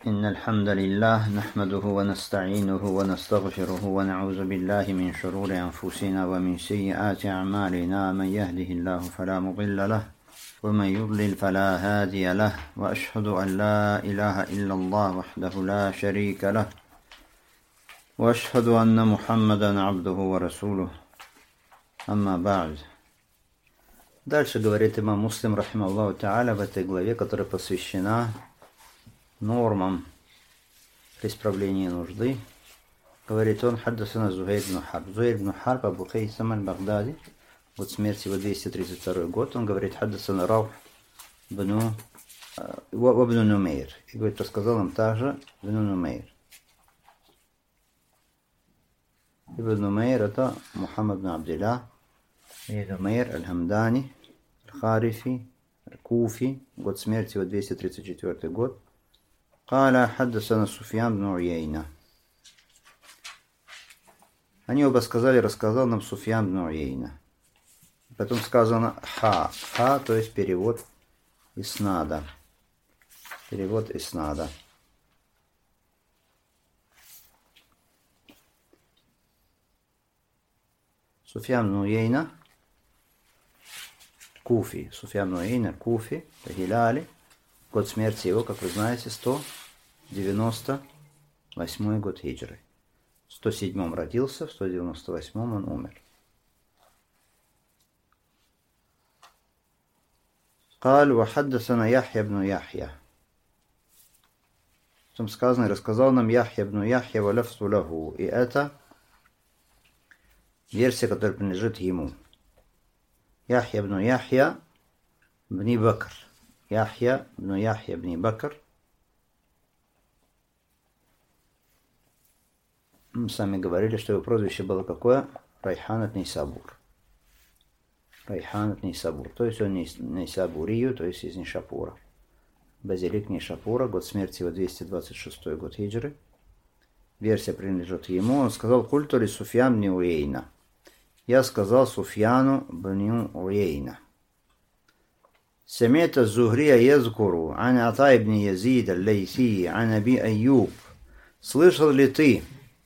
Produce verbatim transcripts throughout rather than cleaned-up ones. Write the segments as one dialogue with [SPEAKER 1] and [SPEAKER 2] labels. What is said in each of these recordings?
[SPEAKER 1] إن الحمد لله نحمده ونستعينه ونستغفره ونعوذ بالله من شرور أنفسنا ومن سيئات أعمالنا. من يهده الله فلا مضل له ومن يضلل فلا هادي له وأشهد أن لا إله إلا الله وحده لا شريك له وأشهد أن محمدا عبده ورسوله. أما بعد. Дальше говорит имам Муслим, рахимахуллаху та'аля, в этой главе, которая посвящена нормам при исправлении нужды. Говорит он: хаддасана Зухайр ибн Харб. Зухайр ибн Харб Абу Хайсам аль-Багдади, год смерти его двести тридцать второй год. Он говорит: хаддасана Раух ибн ибн Нумейр. И говорит, рассказал нам также ибн Нумейр. Ибн Нумейр это Мухаммад ибн Абдилlah ибн Нумейр аль-Хамдани аль-Харифи аль-Куфи, год смерти его двести тридцать четвёртый год. Каля хаддасана Суфьян ибн Уяйна. Они оба сказали, рассказал нам Суфьян ибн Уяйна. Потом сказано ха. Ха, то есть перевод иснада. Перевод иснада. Суфьян ибн Уяйна Куфи. Суфьян ибн Уяйна Куфи, Гиляли. Год смерти его, как вы знаете, сто девяносто восьмой год хиджры. В сто седьмом родился, в сто девяносто восьмом он умер. قال وحدثنا يحيى بن يحيى. Там сказано, и рассказал нам Яхья ибн Яхья ва лафзу лаху. И это версия, которая принадлежит ему. Яхья ибн Яхья ибн Бакр. Яхья ибн Яхья ибн Бакр. Мы сами говорили, что его прозвище было какое? Райхан ат-Нейсабур. Райхан ат-Нейсабур. То есть он Нейсабурию, то есть из Нишапура. Базилик Нишапура, год смерти его двести двадцать шестой год хиджры. Версия принадлежит ему. Он сказал: культури Суфьян ибн Уяйна. Я сказал Суфьяну ибн Уяйна. سمعت الزهري يذكر عن عطاء بن يزيد الليثي عن أبي أيوب. Слышал ли ты,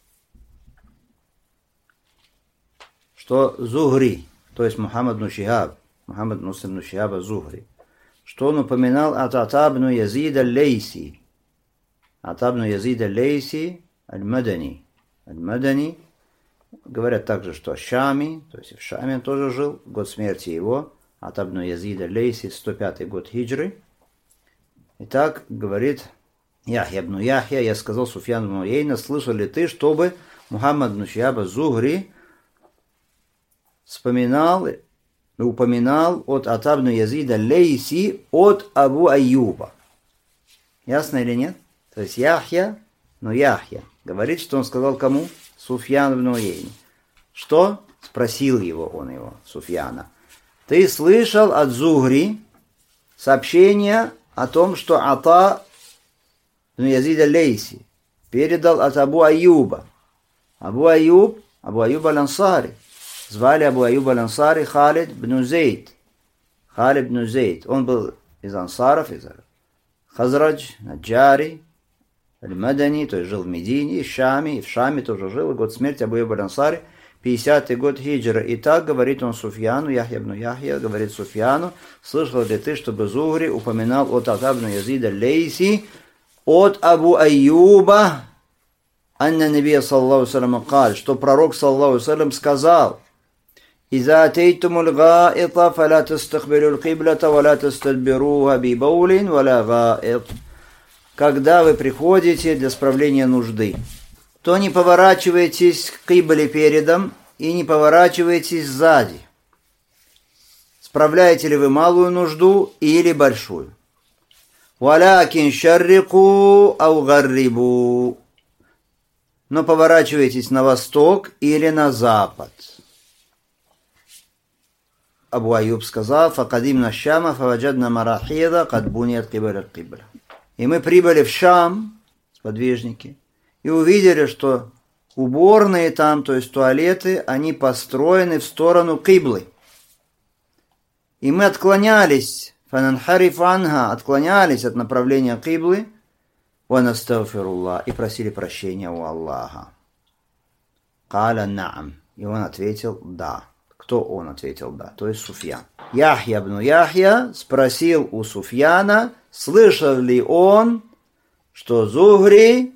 [SPEAKER 1] что Зухри, то есть Мухаммад ибн Шихаб, Мухаммад Муслим ибн Шихаб Зухри, что он упоминал от Ата ибн Язид аль-Лейси. Ата ибн Язид аль-Лейси аль-Мадани. Аль-Мадани. Говорят также, что Шами, то есть в Шаме он тоже жил, год смерти его. Ата ибн Язид аль-Лейси, сто пятый год хиджры. Итак, говорит Яхья ибн Яхья, я сказал Суфьян ибн Уяйна: слышал ли ты, чтобы Мухаммад ибн Шихаб Зухри вспоминал, упоминал от Ата ибн Язида аль-Лейси от Абу Айюба? Ясно или нет? То есть Яхья, но Яхья говорит, что он сказал кому? Суфьян ибн Уяйне. Что? Спросил его он его, Суфьяна. Ты слышал от Зухри сообщение о том, что Ата ибн Язид аль-Лейси передал от Абу Айюба. Абу Айюб, Абу Айюб аль-Ансари. Звали Абу Айюб аль-Ансари Халид ибн Зейд. Халид ибн Зейд. Он был из ансаров, из Хазрадж, Наджари, аль-Мадани, то есть жил в Медине, и в Шаме, и в Шаме тоже жил. И год смерти Абу Айюб аль-Ансари пятидесятый год хиджра. И так говорит он Суфьяну, Яхья ибн Яхья говорит Суфьяну: слышал ли ты, чтобы Зухри упоминал от Ата ибн Язида аль-Лейси от Абу Айюба, анна набия саллаллаху салям каль, что пророк саллаллаху салям сказал: «Иза атейтумул гаита, фаля тастахбилюл киблята, валя тастадбируха би баулин, валя гаит». Когда вы приходите для справления нужды, то не поворачивайтесь к кибле передом и не поворачивайтесь сзади. Справляете ли вы малую нужду или большую? «Валякин шаррику ау гаррибу». Но поворачивайтесь на восток или на запад. Абу Айюб сказал: «Факадимна Шама, фаваджадна марахида, кад буният кибля кибля». И мы прибыли в Шам, сподвижники, и увидели, что уборные там, то есть туалеты, они построены в сторону киблы. И мы отклонялись, фананхариф анха, отклонялись от направления киблы, ва настагфируллах, и просили прощения у Аллаха. Каля наам, и он ответил да. Кто он ответил да? То есть Суфьян. Яхья ибн Яхья спросил у Суфьяна, слышал ли он, что Зухри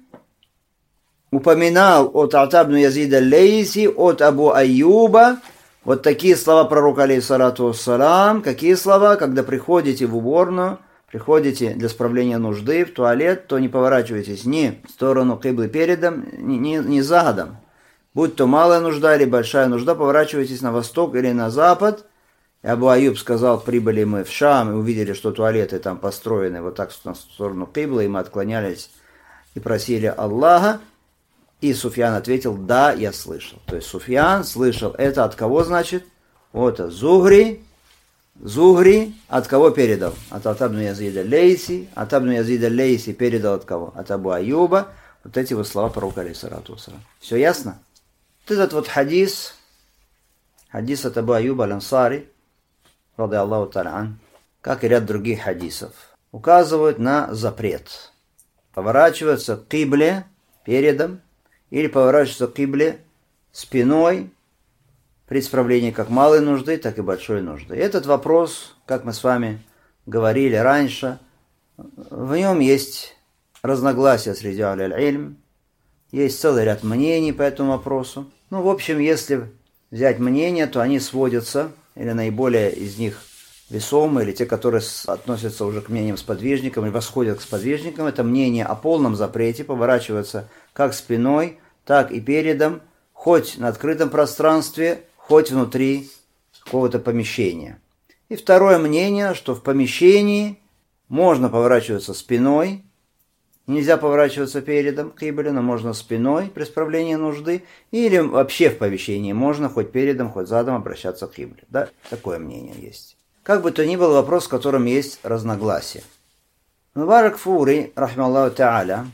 [SPEAKER 1] упоминал от Ата ибн Язида аль-Лейси, от Абу Айюба, вот такие слова пророка, алейхиссалату вассалам. Какие слова? Когда приходите в уборную, приходите для справления нужды в туалет, то не поворачивайтесь ни в сторону киблы передом, ни, ни, ни задом. Будь то малая нужда или большая нужда, поворачивайтесь на восток или на запад. И Абу Айюб сказал, прибыли мы в Шам и увидели, что туалеты там построены вот так в сторону киблы, и мы отклонялись и просили Аллаха. И Суфьян ответил, да, я слышал. То есть Суфьян слышал. Это от кого, значит? Вот Зухри. Зухри от кого передал? От Ата ибн Язида аль-Лейси. Ата ибн Язида аль-Лейси передал от кого? От Абу Айюба. Вот эти вот слова пророка, алейхиссалату вассалам. Все ясно? Вот этот вот хадис, хадис от Абу Айюба аль-Ансари, ради Аллаху та'аля ан, как и ряд других хадисов, указывают на запрет. Поворачиваться к кибле передом, или поворачиваться к кибле спиной при исправлении как малой нужды, так и большой нужды. Этот вопрос, как мы с вами говорили раньше, в нем есть разногласия среди аль-илм, есть целый ряд мнений по этому вопросу. Ну, в общем, если взять мнения, то они сводятся, или наиболее из них весомые, или те, которые относятся уже к мнениям сподвижникам, или восходят к сподвижникам, это мнение о полном запрете поворачиваться как спиной, так и передом, хоть на открытом пространстве, хоть внутри какого-то помещения. И второе мнение, что в помещении можно поворачиваться спиной, нельзя поворачиваться передом к кибле, но можно спиной при исправлении нужды, или вообще в помещении можно хоть передом, хоть задом обращаться к кибле. Да? Такое мнение есть. Как бы то ни было, вопрос, в котором есть разногласия. Мубарак Фури, рахмаллаху та'аля,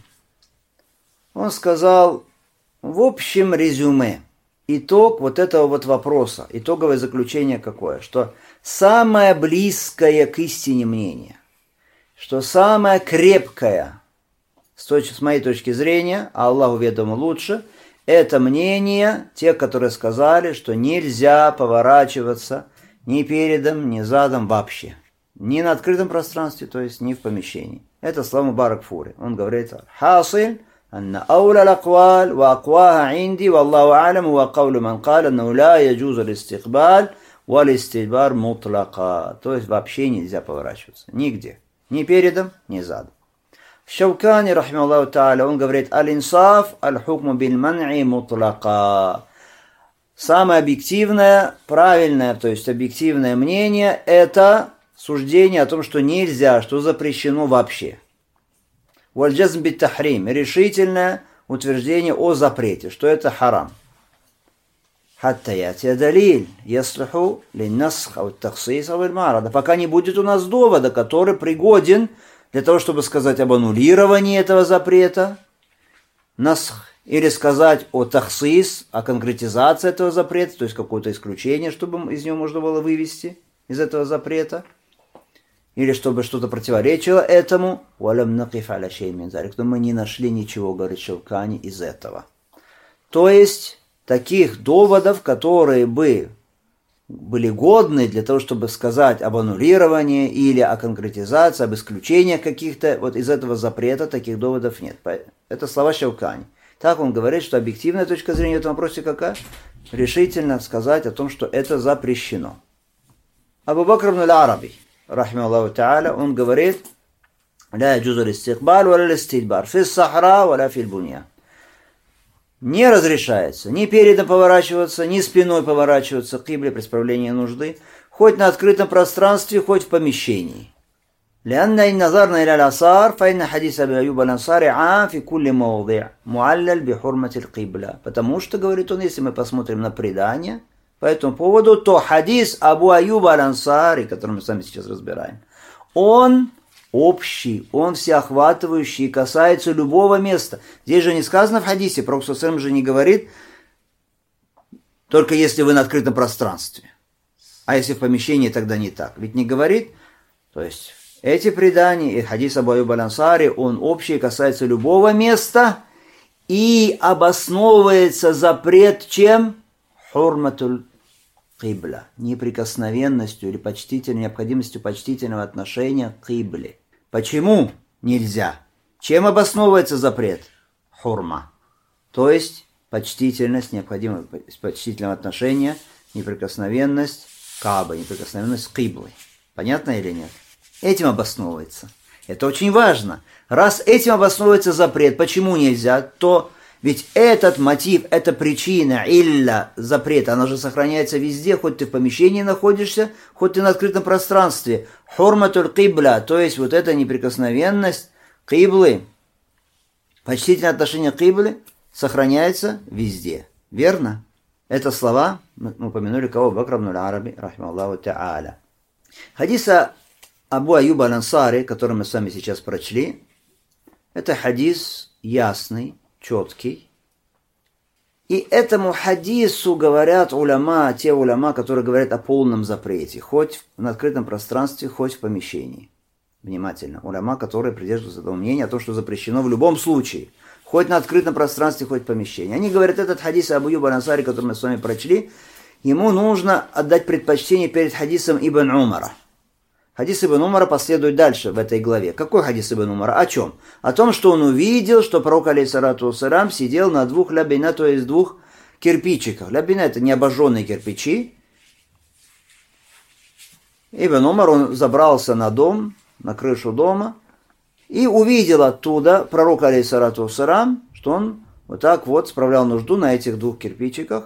[SPEAKER 1] он сказал, в общем резюме, итог вот этого вот вопроса, итоговое заключение какое? Что самое близкое к истине мнение, что самое крепкое, с, точки, с моей точки зрения, а Аллаху ведомо лучше, это мнение тех, которые сказали, что нельзя поворачиваться ни передом, ни задом вообще. Ни на открытом пространстве, то есть ни в помещении. Это слова Мубарак Фури. Он говорит, «Хасиль, أن أولى الأقوال وأقواها عندي والله أعلم هو قول من قال أنه لا يجوز الاستقبال والاستدبار مطلقا». То есть вообще нельзя поворачиваться. Нигде. Ни передом, ни задом. Шаукани, рахмаллаху та'аля, он говорит, «Аль-инсаф аль-хукму биль-ман'и мутлака». Самое объективное, правильное, то есть объективное мнение, это суждение о том, что нельзя, что запрещено вообще. Валь-джазм бит-тахрим, решительное утверждение о запрете, что это харам. Хатта ятия далиль, яслиху лин-насх ау-тахсис ау-аль-маарада. Пока не будет у нас довода, который пригоден для того, чтобы сказать об аннулировании этого запрета, насх, или сказать о тахсис, о конкретизации этого запрета, то есть какое-то исключение, чтобы из него можно было вывести, из этого запрета, или чтобы что-то противоречило этому, но мы не нашли ничего, говорит Шаукани, из этого. То есть, таких доводов, которые бы были годны для того, чтобы сказать об аннулировании или о конкретизации, об исключении каких-то, вот из этого запрета таких доводов нет. Это слова Шаукани. Так он говорит, что объективная точка зрения в этом вопросе какая? Решительно сказать о том, что это запрещено. Абу Бакр ибн аль-Араби, рахмаллаху та'аля, он говорит, «Ля яджузу листикбаль ва ля листидбар, фи сахра ва ля фи ль-буньян». Не разрешается ни передом поворачиваться, ни спиной поворачиваться к кибле при исправлении нужды, хоть на открытом пространстве, хоть в помещении. لأن إن نظرنا إلى الآثار فإن حديث أبي أيوب الأنصاري عام في كل موضع معلل بحرمة القبلة. Потому что, говорит он, если мы посмотрим на предание по этому поводу, то хадис Абу Айюба аль-Ансари, который мы сами сейчас разбираем, он общий, он всеохватывающий, касается любого места. Здесь же не сказано в хадисе, Пророк саллаллаху алейхи ва саллям же не говорит, только если вы на открытом пространстве. А если в помещении, тогда не так. Ведь не говорит, то есть Эти предания, и хадис Абу Аюб аль-Ансари, он общий, касается любого места, и обосновывается запрет чем? Хурматуль кибля, неприкосновенностью или почтительной необходимостью почтительного отношения к кибле. Почему нельзя? Чем обосновывается запрет? Хурма. То есть почтительность, необходимость почтительного отношения, неприкосновенность Кааба, неприкосновенность киблы. Понятно или нет? Этим обосновывается. Это очень важно. Раз этим обосновывается запрет, почему нельзя, то ведь этот мотив, эта причина, илля, запрет, она же сохраняется везде, хоть ты в помещении находишься, хоть ты на открытом пространстве. Хурматуль кибля, то есть вот эта неприкосновенность киблы, почтительное отношение к кибле сохраняется везде. Верно? Это слова, мы упомянули кого? Бакр ибн аль-Араби, рахимахуллаху та'аля. Хадиса Абу Аюба аль-Ансари, который мы с вами сейчас прочли, это хадис ясный, четкий. И этому хадису говорят уляма, те уляма, которые говорят о полном запрете, хоть на открытом пространстве, хоть в помещении. Внимательно. Уляма, которые придерживаются этого мнения о том, что запрещено в любом случае, хоть на открытом пространстве, хоть в помещении. Они говорят, этот хадис Абу Аюба аль-Ансари, который мы с вами прочли, ему нужно отдать предпочтение перед хадисом Ибн Умара. Хадис Ибн Умара последует дальше в этой главе. Какой хадис Ибн Умара? О чем? О том, что он увидел, что пророк алейхиссалату вассалям сидел на двух лябина, то есть двух кирпичиках. Лябина — это не обожженные кирпичи. Ибн Умар, он забрался на дом, на крышу дома, и увидел оттуда пророк алейхиссалату вассалям, что он вот так вот справлял нужду на этих двух кирпичиках,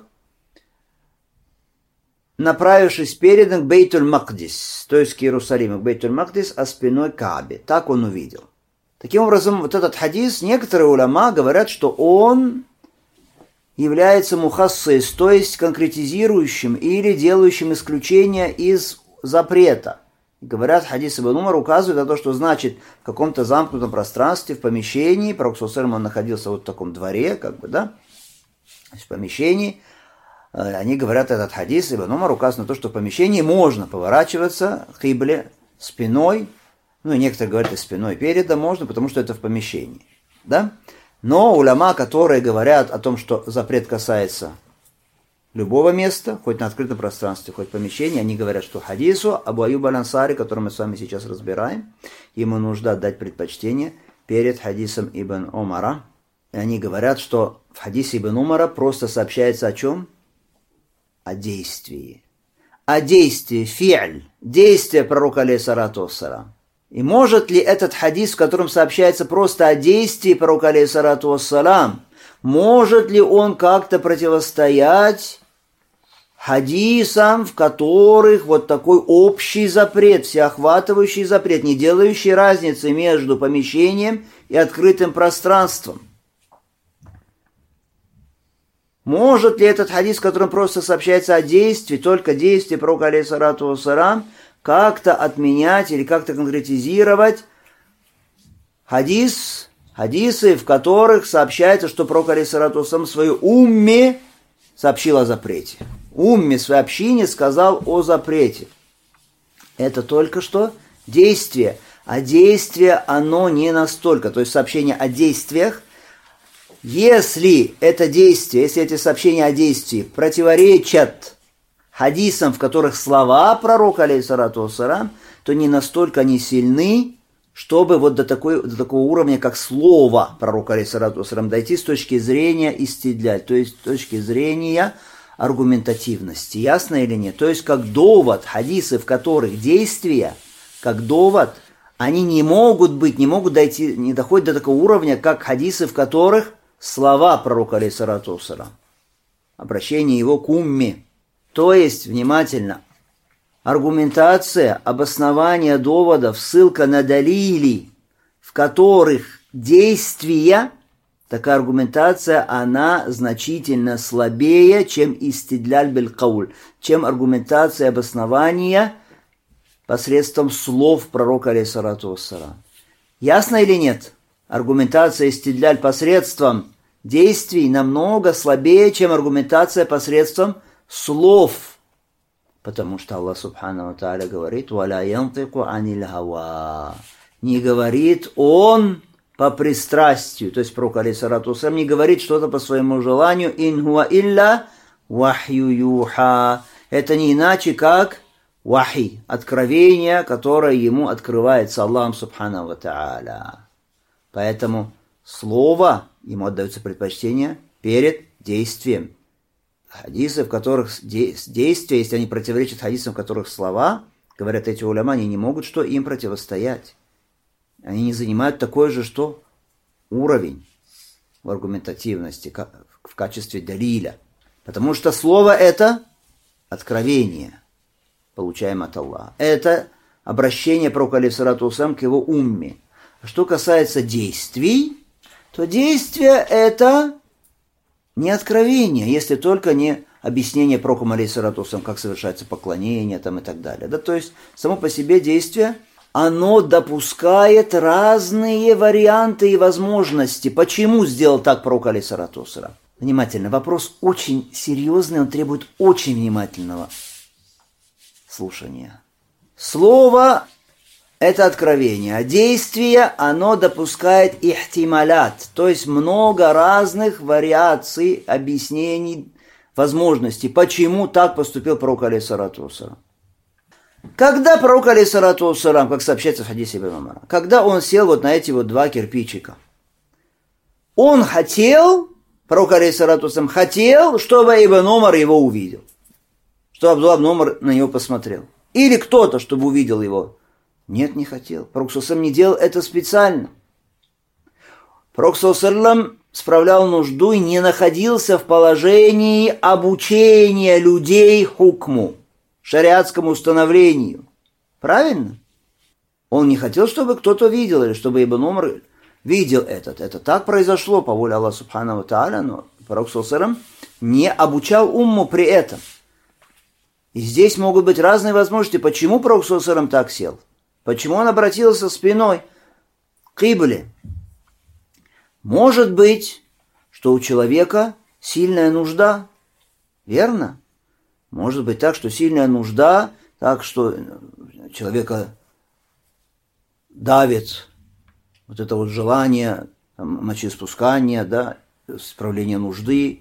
[SPEAKER 1] направившись передом к Бейтуль-Макдис, то есть к Иерусалиму, к Бейтуль-Макдис, а спиной к Каабе. Так он увидел. Таким образом, вот этот хадис, некоторые уляма говорят, что он является мухассис, то есть конкретизирующим или делающим исключение из запрета. Говорят, хадис Ибн Умар указывает на то, что значит в каком-то замкнутом пространстве, в помещении, пророк саллаллаху алейхи ва саллям, он находился вот в таком дворе, как бы, да, в помещении. Они говорят, этот хадис Ибн Умар указывает на то, что в помещении можно поворачиваться к кибле спиной, ну и некоторые говорят, и спиной передом можно, потому что это в помещении, да? Но уляма, которые говорят о том, что запрет касается любого места, хоть на открытом пространстве, хоть в помещении, они говорят, что хадису Абу Аюба аль-Ансари, который мы с вами сейчас разбираем, ему нужно отдать предпочтение перед хадисом Ибн Умара. И они говорят, что в хадисе Ибн Умара просто сообщается о чем? О действии. О действии, фи'ль, действие пророка алейхиссалату вассалям. И может ли этот хадис, в котором сообщается просто о действии пророка алейхиссалату вассалям, может ли он как-то противостоять хадисам, в которых вот такой общий запрет, всеохватывающий запрет, не делающий разницы между помещением и открытым пространством? Может ли этот хадис, в котором просто сообщается о действии, только действии пророка алейхиссалату вассалям, как-то отменять или как-то конкретизировать хадис, хадисы, в которых сообщается, что пророк алейхиссалату вассалям свою умме сообщил о запрете. Умме, своей общине, сказал о запрете. Это только что действие. А действие, оно не настолько. То есть сообщение о действиях. Если это действие, если эти сообщения о действии противоречат хадисам, в которых слова пророка алейхиссалату вассалям, то не настолько они сильны, чтобы вот до, такой, до такого уровня, как слово пророка алейхиссалату вассалям, дойти с точки зрения истидляль, то есть с точки зрения аргументативности. Ясно или нет? То есть как довод, хадисы, в которых действия, как довод, они не могут быть, не могут дойти, не доходят до такого уровня, как хадисы, в которых слова пророка алейхиссалату вассалям, обращение его к умме. То есть, внимательно, аргументация, обоснование доводов, ссылка на далили, в которых действия, такая аргументация, она значительно слабее, чем истидляль биль кауль, чем аргументация обоснования посредством слов пророка алейхиссалату вассалям. Ясно или нет? Аргументация истидляль посредством действий намного слабее, чем аргументация посредством слов Потому что Аллах Субхану ва Тааля говорит: «Валя янтику аниль хава». Не говорит он по пристрастию, то есть пророк алейхиссалату вассалям не говорит что-то по своему желанию. «Ин хуа илля вахью юха». Это не иначе, как вахи, откровение, которое ему открывается Аллахом Субхану ва Тааля. Поэтому слово ему отдается предпочтение перед действием. Хадисы, в которых действия, если они противоречат хадисам, в которых слова, говорят эти уляма, они не могут что им противостоять. Они не занимают такой же, что уровень в аргументативности, в качестве далиля. Потому что слово это откровение, получаемое от Аллаха. Это обращение пророка алейхиссалату вассалям к его умме. А что касается действий, то действие это не откровение, если только не объяснение пророку алейхиссалату вассалям, как совершается поклонение там, и так далее. Да, то есть само по себе действие, оно допускает разные варианты и возможности. Почему сделал так пророк алейхиссалату вассалям? Внимательно, вопрос очень серьезный, он требует очень внимательного слушания. Слово – это откровение, а действие, оно допускает ихтималят, то есть много разных вариаций, объяснений, возможностей, почему так поступил пророк алейхиссалату вассалям. Когда пророк алейхиссалату вассалям, как сообщается в хадисе Ибн Умара, когда он сел вот на эти вот два кирпичика, он хотел, пророк алейхиссалату вассалям хотел, чтобы Ибн Умар его увидел, чтобы Абдулла ибн Умар на него посмотрел. Или кто-то, чтобы увидел его. Нет, не хотел. Пророк саллаллаху алейхи ва саллям не делал это специально. Пророк саллаллаху алейхи ва саллям справлял нужду и не находился в положении обучения людей хукму, шариатскому установлению. Правильно? Он не хотел, чтобы кто-то видел, или чтобы Ибн Умар видел этот. Это так произошло по воле Аллаха Субхану ва Тааля, но пророк саллаллаху алейхи ва саллям не обучал умму при этом. И здесь могут быть разные возможности. Почему пророк саллаллаху алейхи ва саллям так сел? Почему он обратился спиной к кибле? Может быть, что у человека сильная нужда, верно? Может быть так, что сильная нужда, так что человека давит вот это вот желание там, мочеиспускания, да, справления нужды,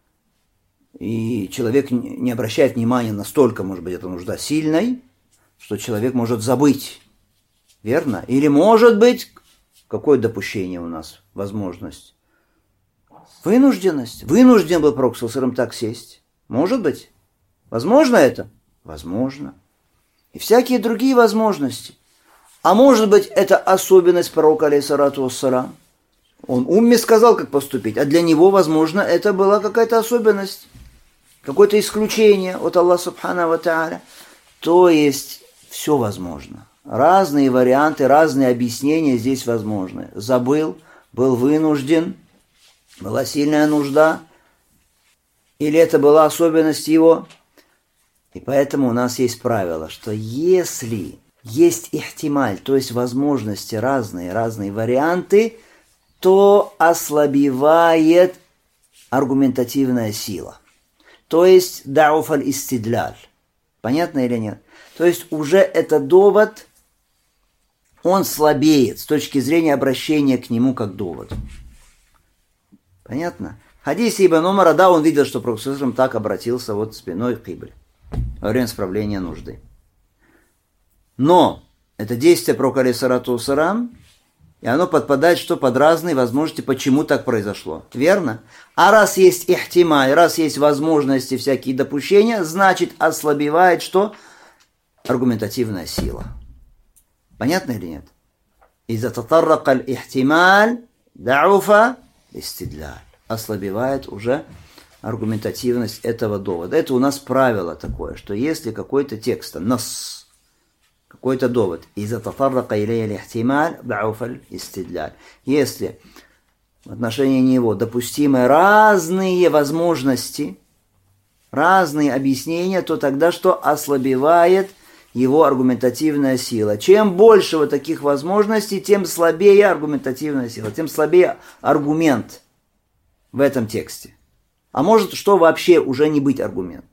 [SPEAKER 1] и человек не обращает внимания настолько, может быть, эта нужда сильной, что человек может забыть. Верно? Или может быть, какое допущение у нас, возможность? Вынужденность. Вынужден был пророк саллаллаху алейхи ва саллям так сесть. Может быть? Возможно это? Возможно. И всякие другие возможности. А может быть, это особенность пророка алейхиссалату вассалям. Он умме сказал, как поступить, а для него, возможно, это была какая-то особенность, какое-то исключение от Аллаха Субхану ва Тааля. То есть, все возможно. Разные варианты, разные объяснения здесь возможны. Забыл, был вынужден, была сильная нужда, или это была особенность его. И поэтому у нас есть правило, что если есть ихтималь, то есть возможности разные, разные варианты, то ослабевает аргументативная сила. То есть дауф аль-истидляль. Понятно или нет? То есть уже этот довод, он слабеет с точки зрения обращения к нему как довод. Понятно? В хадисе Ибн Умара, да, он видел, что пророк саллаллаху алейхи ва саллям так обратился вот спиной к кибле во время справления нужды. Но это действие пророка алейхиссалату вассалям, и оно подпадает что под разные возможности, почему так произошло. Верно? А раз есть ихтималь, раз есть возможности, всякие допущения, значит ослабевает что? Аргументативная сила. Понятно или нет? Иза татаррака аль-ихтималь дауфа истидляль. Ослабевает уже аргументативность этого довода. Это у нас правило такое, что если какой-то текст, нас, какой-то довод, иза татаррака илей аль-ихтималь дауфа истидляль. Если в отношении него допустимы разные возможности, разные объяснения, то тогда что? Ослабевает его аргументативная сила. Чем больше вот таких возможностей, тем слабее аргументативная сила, тем слабее аргумент в этом тексте. А может, что вообще уже не быть аргумент?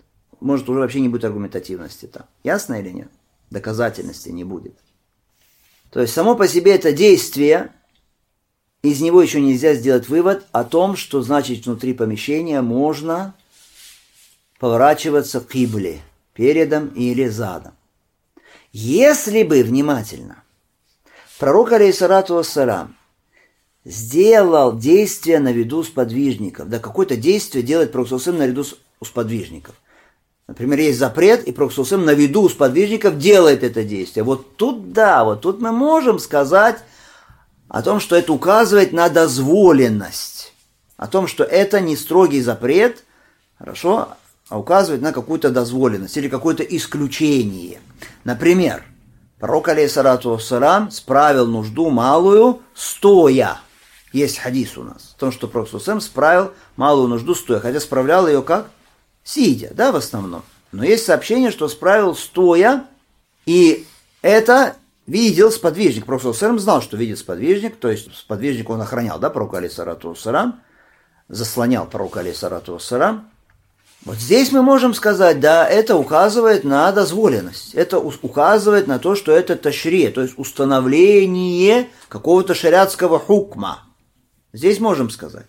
[SPEAKER 1] может уже вообще не будет аргументативности там. Ясно или нет? Доказательности не будет. То есть само по себе это действие, из него еще нельзя сделать вывод о том, что значит внутри помещения можно поворачиваться к кибле, передом или задом. Если бы внимательно пророк, алейхиссалату вассалам, сделал действие на виду сподвижников, да какое-то действие делает пророк саллаллаху алейхи ва саллям на виду у сподвижников. Например, есть запрет, и пророк саллаллаху алейхи ва саллям на виду у сподвижников делает это действие. Вот тут да, вот тут мы можем сказать о том, что это указывает на дозволенность, о том, что это не строгий запрет, хорошо, а указывает на какую-то дозволенность или какое-то исключение. Например, пророк, алейхиссалату вассалам, справил нужду малую стоя. Есть хадис у нас о том, что пророк саллаллаху алейхи ва саллям справил малую нужду стоя, хотя справлял ее как? Сидя, да, в основном. Но есть сообщение, что справил стоя, и это видел сподвижник. Пророк саллаллаху алейхи ва саллям знал, что видит сподвижник, то есть сподвижник он охранял, да, пророка, алейхиссалату вассалам, заслонял пророка, алейхиссалату вассалам. Вот здесь мы можем сказать, да, это указывает на дозволенность, это указывает на то, что это ташри, то есть установление какого-то шариатского хукма. Здесь можем сказать.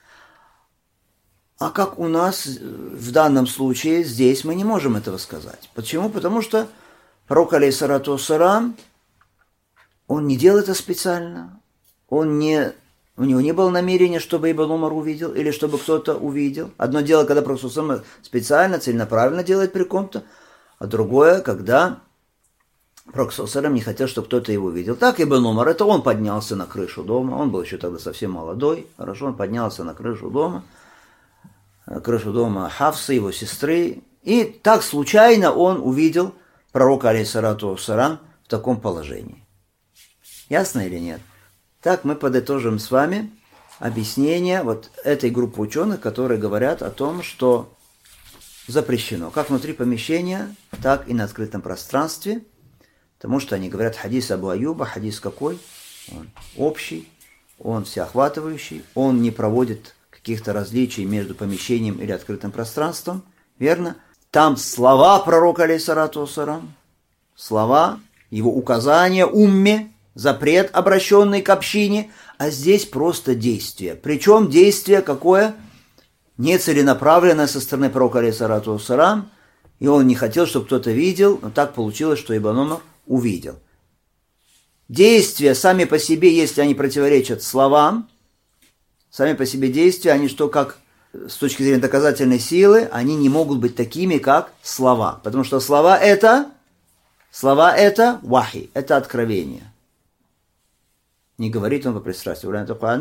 [SPEAKER 1] А как у нас в данном случае, здесь мы не можем этого сказать. Почему? Потому что пророк, алейхиссалату вассалам, он не делал это специально, он не... У него не было намерения, чтобы Ибн Умар увидел, или чтобы кто-то увидел. Одно дело, когда пророк специально, целенаправленно делает при ком-то, а другое, когда пророк не хотел, чтобы кто-то его видел. Так Ибн Умар, это он поднялся на крышу дома, он был еще тогда совсем молодой, хорошо, он поднялся на крышу дома, на крышу дома Хафсы, его сестры, и так случайно он увидел пророка, алейхиссалату вассалам, в таком положении. Ясно или нет? Так мы подытожим с вами объяснение вот этой группы ученых, которые говорят о том, что запрещено как внутри помещения, так и на открытом пространстве, потому что они говорят хадис Абу Аюба, хадис какой? Он общий, он всеохватывающий, он не проводит каких-то различий между помещением или открытым пространством, верно? Там слова пророка, алейхиссалату вассалам, слова, его указания умме, запрет, обращенный к общине, а здесь просто действие. Причем действие какое? Нецеленаправленное со стороны пророка, алейхиссалату вассалам, и он не хотел, чтобы кто-то видел, но так получилось, что Ибн Умар увидел. Действия сами по себе, если они противоречат словам, сами по себе действия, они что, как с точки зрения доказательной силы, они не могут быть такими, как слова. Потому что слова это, слова это вахи, это откровение. Не говорит он по пристрастию.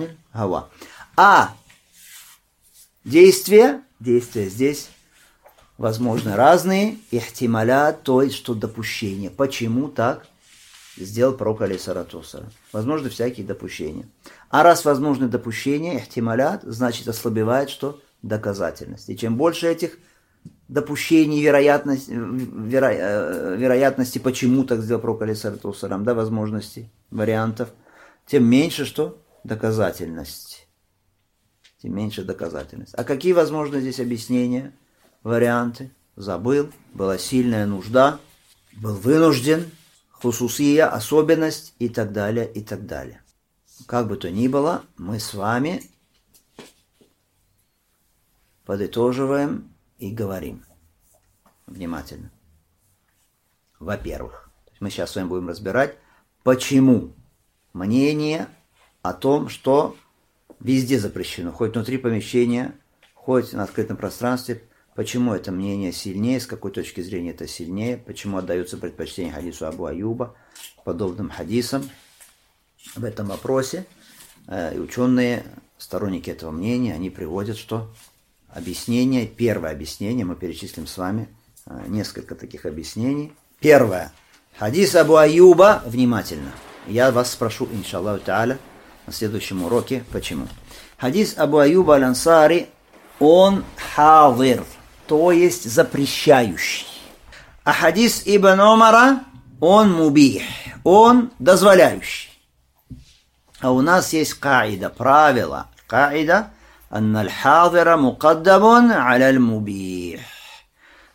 [SPEAKER 1] А действия, действия здесь возможны разные. Ихтималят, то есть что допущение. Почему так сделал пророк, алейхиссалату вассалам? Возможны всякие допущения. А раз возможны допущения, ихтималят, значит ослабевает что? Доказательность. И чем больше этих допущений, вероятность, веро, вероятности, почему так сделал пророк, алейхиссалату вассалам, да, возможностей, вариантов, тем меньше что? Доказательность. Тем меньше доказательность. А какие возможны здесь объяснения, варианты? Забыл, была сильная нужда, был вынужден, хусусия, особенность и так далее, и так далее. Как бы то ни было, мы с вами подытоживаем и говорим внимательно. Во-первых, мы сейчас с вами будем разбирать, почему мнение о том, что везде запрещено, хоть внутри помещения, хоть на открытом пространстве, почему это мнение сильнее, с какой точки зрения это сильнее, почему отдается предпочтение хадису Абу Аюба, подобным хадисам в этом вопросе. И ученые, сторонники этого мнения, они приводят, что объяснение, первое объяснение, мы перечислим с вами несколько таких объяснений. Первое. Хадис Абу Аюба, внимательно. Я вас спрошу, иншаллаху та'аля, на следующем уроке, почему. Хадис Абу Аюба аль-Ансари, он хазир, то есть запрещающий. А хадис Ибн Умара, он мубих, он дозволяющий. А у нас есть каида, правило, каида, анна аль-хазира мукаддамун аля аль-мубих.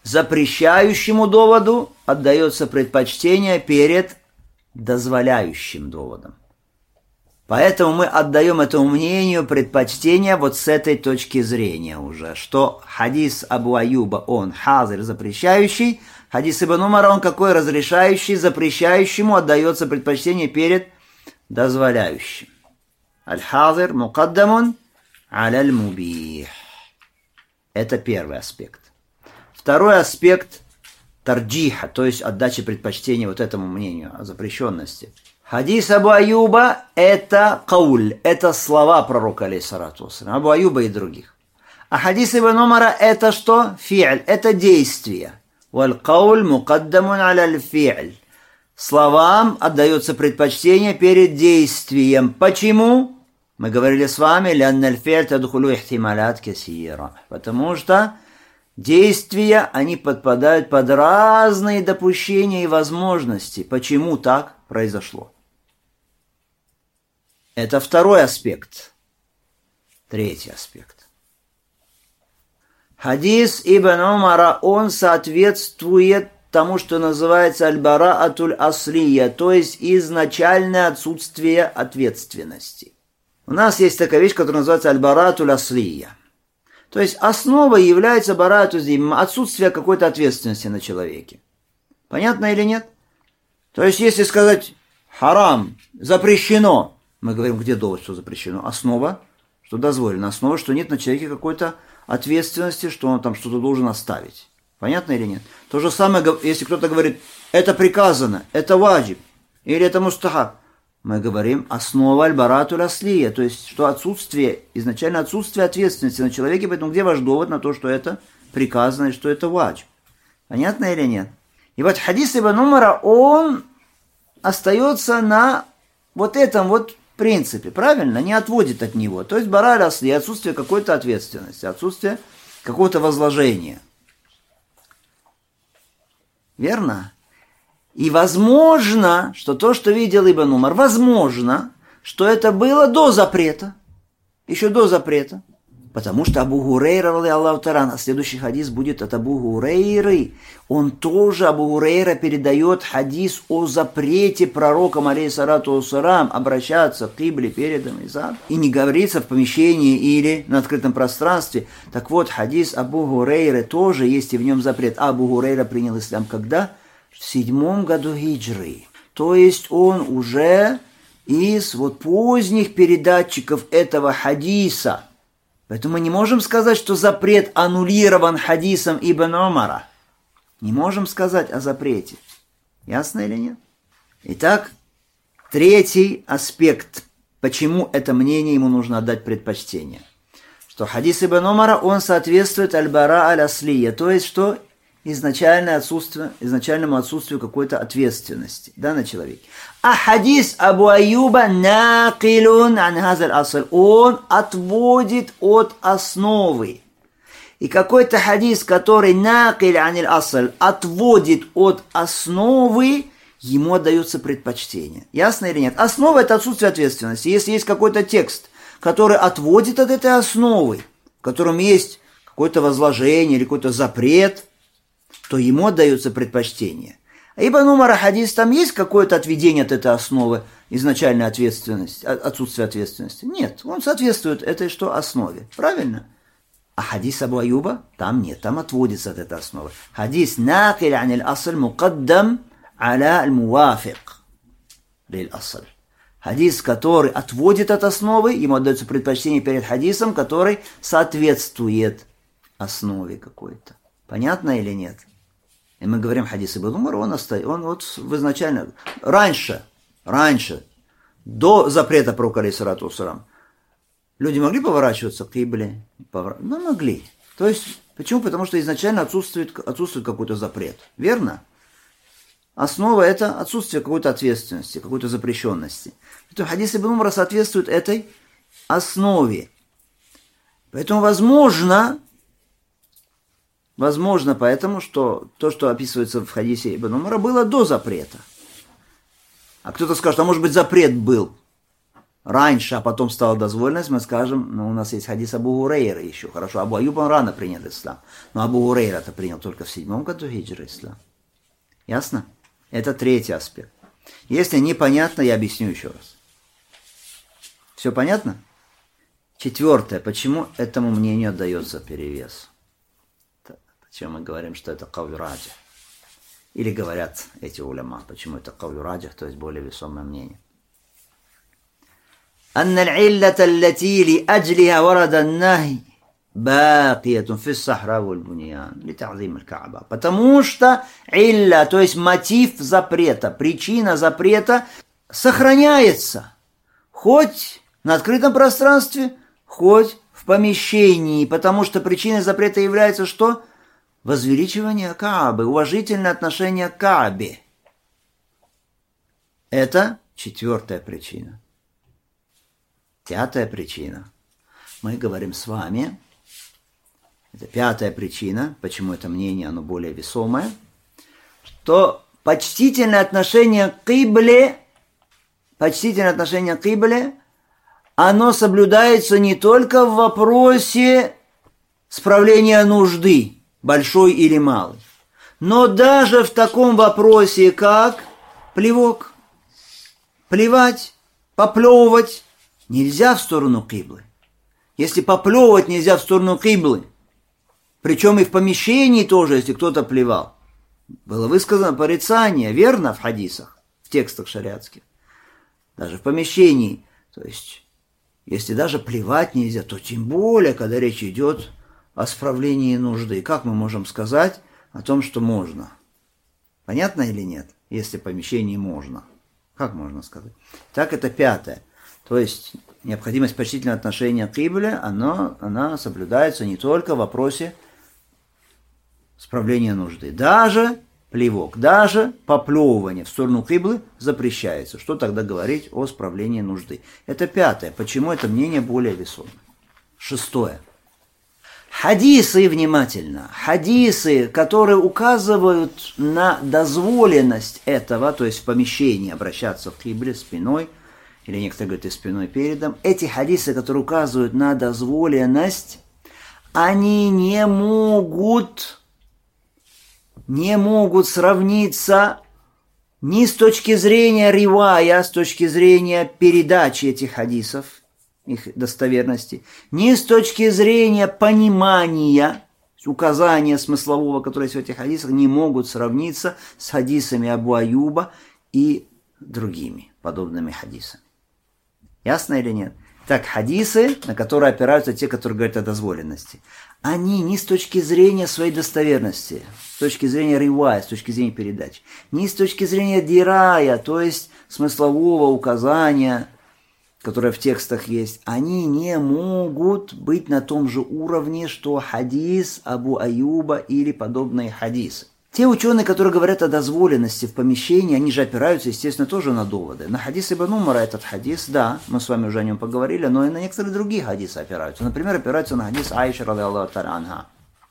[SPEAKER 1] запрещающему доводу отдается предпочтение перед дозволяющим доводом. Поэтому мы отдаем этому мнению предпочтение вот с этой точки зрения уже, что хадис Абу Аюба, он хазир, запрещающий, хадис Ибн Умара, он какой? Разрешающий, запрещающему отдается предпочтение перед дозволяющим. Аль-хазир мукаддамун аля-аль-мубих. Это первый аспект. Второй аспект тарджиха, то есть отдачи предпочтения вот этому мнению о запрещенности. Хадис Абу Аюба – это кауль, это слова пророка, алейхиссалату вассалям, Абу Аюба и других. А хадис Ибн Умара – это что? Фи'ль, это действие. Валь кауль мукаддамун аля фи'ль. Словам отдается предпочтение перед действием. Почему? Мы говорили с вами, лянналь фи'ль тадхулу ихтималят касира. Потому что действия, они подпадают под разные допущения и возможности. Почему так произошло? Это второй аспект. Третий аспект. Хадис Ибн Умара, он соответствует тому, что называется аль-бараатуль аслия, то есть изначальное отсутствие ответственности. У нас есть такая вещь, которая называется аль-бараатуль аслия. То есть основой является бараату зимма, отсутствие какой-то ответственности на человеке. Понятно или нет? То есть если сказать харам, запрещено, мы говорим, где довод, что запрещено? Основа, что дозволено. Основа, что нет на человеке какой-то ответственности, что он там что-то должен оставить. Понятно или нет? То же самое, если кто-то говорит, это приказано, это ваджиб, или это мустахаб. Мы говорим, основа аль-баратуль аслия, то есть, что отсутствие, изначально отсутствие ответственности на человеке, поэтому где ваш довод на то, что это приказано и что это ваджиб? Понятно или нет? И вот хадис Ибн Умара, он остается на вот этом вот принципе, правильно? Не отводит от него. То есть бара аль-асли, отсутствие какой-то ответственности, отсутствие какого-то возложения. Верно? И возможно, что то, что видел Ибн Умар, возможно, что это было до запрета. Еще до запрета. Потому что Абу Гурейра, Аллаху Таран, следующий хадис будет от Абу Гурейры. Он тоже, Абу Гурейра, передает хадис о запрете пророкам, алейхиссалату вассалям, обращаться к кибле передом и задом. И не говорится в помещении или на открытом пространстве. Так вот, хадис Абу Гурейры тоже есть и в нем запрет. Абу Гурейра принял ислам когда? В седьмом году хиджры. То есть он уже из вот поздних передатчиков этого хадиса. Поэтому мы не можем сказать, что запрет аннулирован хадисом Ибн Умара. Не можем сказать о запрете. Ясно или нет? Итак, третий аспект, почему это мнение ему нужно отдать предпочтение. Что хадис Ибн Умара, он соответствует аль-бара аль-аслия, то есть, что изначальное отсутствие, изначальному отсутствию какой-то ответственности, да, на человеке. А хадис Абу Аюба накилун ан хазаль асл, он отводит от основы. И какой-то хадис, который накиль аниль асл, отводит от основы, ему отдается предпочтение. Ясно или нет? Основа – это отсутствие ответственности. Если есть какой-то текст, который отводит от этой основы, в котором есть какое-то возложение или какой-то запрет, то ему отдается предпочтение. А Ибн Умара хадис, там есть какое-то отведение от этой основы, изначальной ответственности, отсутствие ответственности? Нет, он соответствует этой что основе. Правильно? А хадис Абу Аюба, там нет, там отводится от этой основы. Хадис накиль аниль асл мукаддам аля аль-муафик лиль асл. Хадис, который отводит от основы, ему отдается предпочтение перед хадисом, который соответствует основе какой-то. Понятно или нет? И мы говорим, хадис Ибн Умар, он, оста... он вот в изначально, раньше, раньше, до запрета пророка, алейхиссалату вассалям, люди могли поворачиваться к кибле? Повор... Ну, могли. То есть, почему? Потому что изначально отсутствует, отсутствует какой-то запрет. Верно? Основа – это отсутствие какой-то ответственности, какой-то запрещенности. Поэтому хадис Ибн Умара соответствует этой основе. Поэтому, возможно, возможно поэтому, что то, что описывается в хадисе Ибн Умара, было до запрета. А кто-то скажет, а может быть запрет был. раньше, а потом стала дозволенность, мы скажем, ну, у нас есть хадис Абу Гурейра еще, хорошо, Абу Аюб он рано принял ислам, но Абу Гурейра-то принял только в седьмом году хиджры ислам. Ясно? Это третий аспект. Если непонятно, я объясню еще раз. Все понятно? Четвертое. Почему этому мнению отдается перевес? Почему мы говорим, что это кауль раджих? Или говорят эти уляма, почему это кауль раджих, то есть более весомое мнение. أن العلة التي لأجلها ورد النهي باقية في الصحراء والبنيان لتعظيم الكعبة. Потому что илля, то есть мотив запрета, причина запрета сохраняется хоть на открытом пространстве, хоть в помещении, потому что причиной запрета является что? Возвеличивание Каабы, уважительное отношение к Каабе. Это четвертая причина. Пятая причина. Мы говорим с вами, это пятая причина, почему это мнение, оно более весомое, что почтительное отношение к Кибле, почтительное отношение к Кибле, оно соблюдается не только в вопросе справления нужды, большой или малой, но даже в таком вопросе, как плевок, плевать, поплевывать, нельзя в сторону киблы. Если поплевывать нельзя в сторону киблы, причем и в помещении тоже, если кто-то плевал, было высказано порицание, верно, в хадисах, в текстах шариатских, даже в помещении, то есть, если даже плевать нельзя, то тем более, когда речь идет о справлении нужды. Как мы можем сказать о том, что можно? Понятно или нет? Если в помещении можно. Как можно сказать? Так, это пятое. То есть необходимость почтительного отношения к кибле, она, она соблюдается не только в вопросе справления нужды. Даже плевок, даже поплевывание в сторону киблы запрещается. Что тогда говорить о справлении нужды? Это пятое. Почему это мнение более весомое? Шестое. Хадисы, внимательно, хадисы, которые указывают на дозволенность этого, то есть в помещении обращаться к кибле спиной, или некоторые говорят и спиной передом, эти хадисы, которые указывают на дозволенность, они не могут, не могут сравниться ни с точки зрения ривая, с точки зрения передачи этих хадисов, их достоверности, ни с точки зрения понимания, указания смыслового, которое есть в этих хадисах, не могут сравниться с хадисами Абу Аюба и другими подобными хадисами. Ясно или нет? Так, хадисы, на которые опираются те, которые говорят о дозволенности, они ни с точки зрения своей достоверности, с точки зрения ривая, с точки зрения передачи, ни с точки зрения дирая, то есть смыслового указания, которое в текстах есть, они не могут быть на том же уровне, что хадис Абу Аюба или подобные хадисы. Те ученые, которые говорят о дозволенности в помещении, они же опираются, естественно, тоже на доводы. На хадис Ибн Умара этот хадис, да, мы с вами уже о нем поговорили, но и на некоторые другие хадисы опираются. Например, опираются на хадис Аиши, радийаллаху та'аля анха,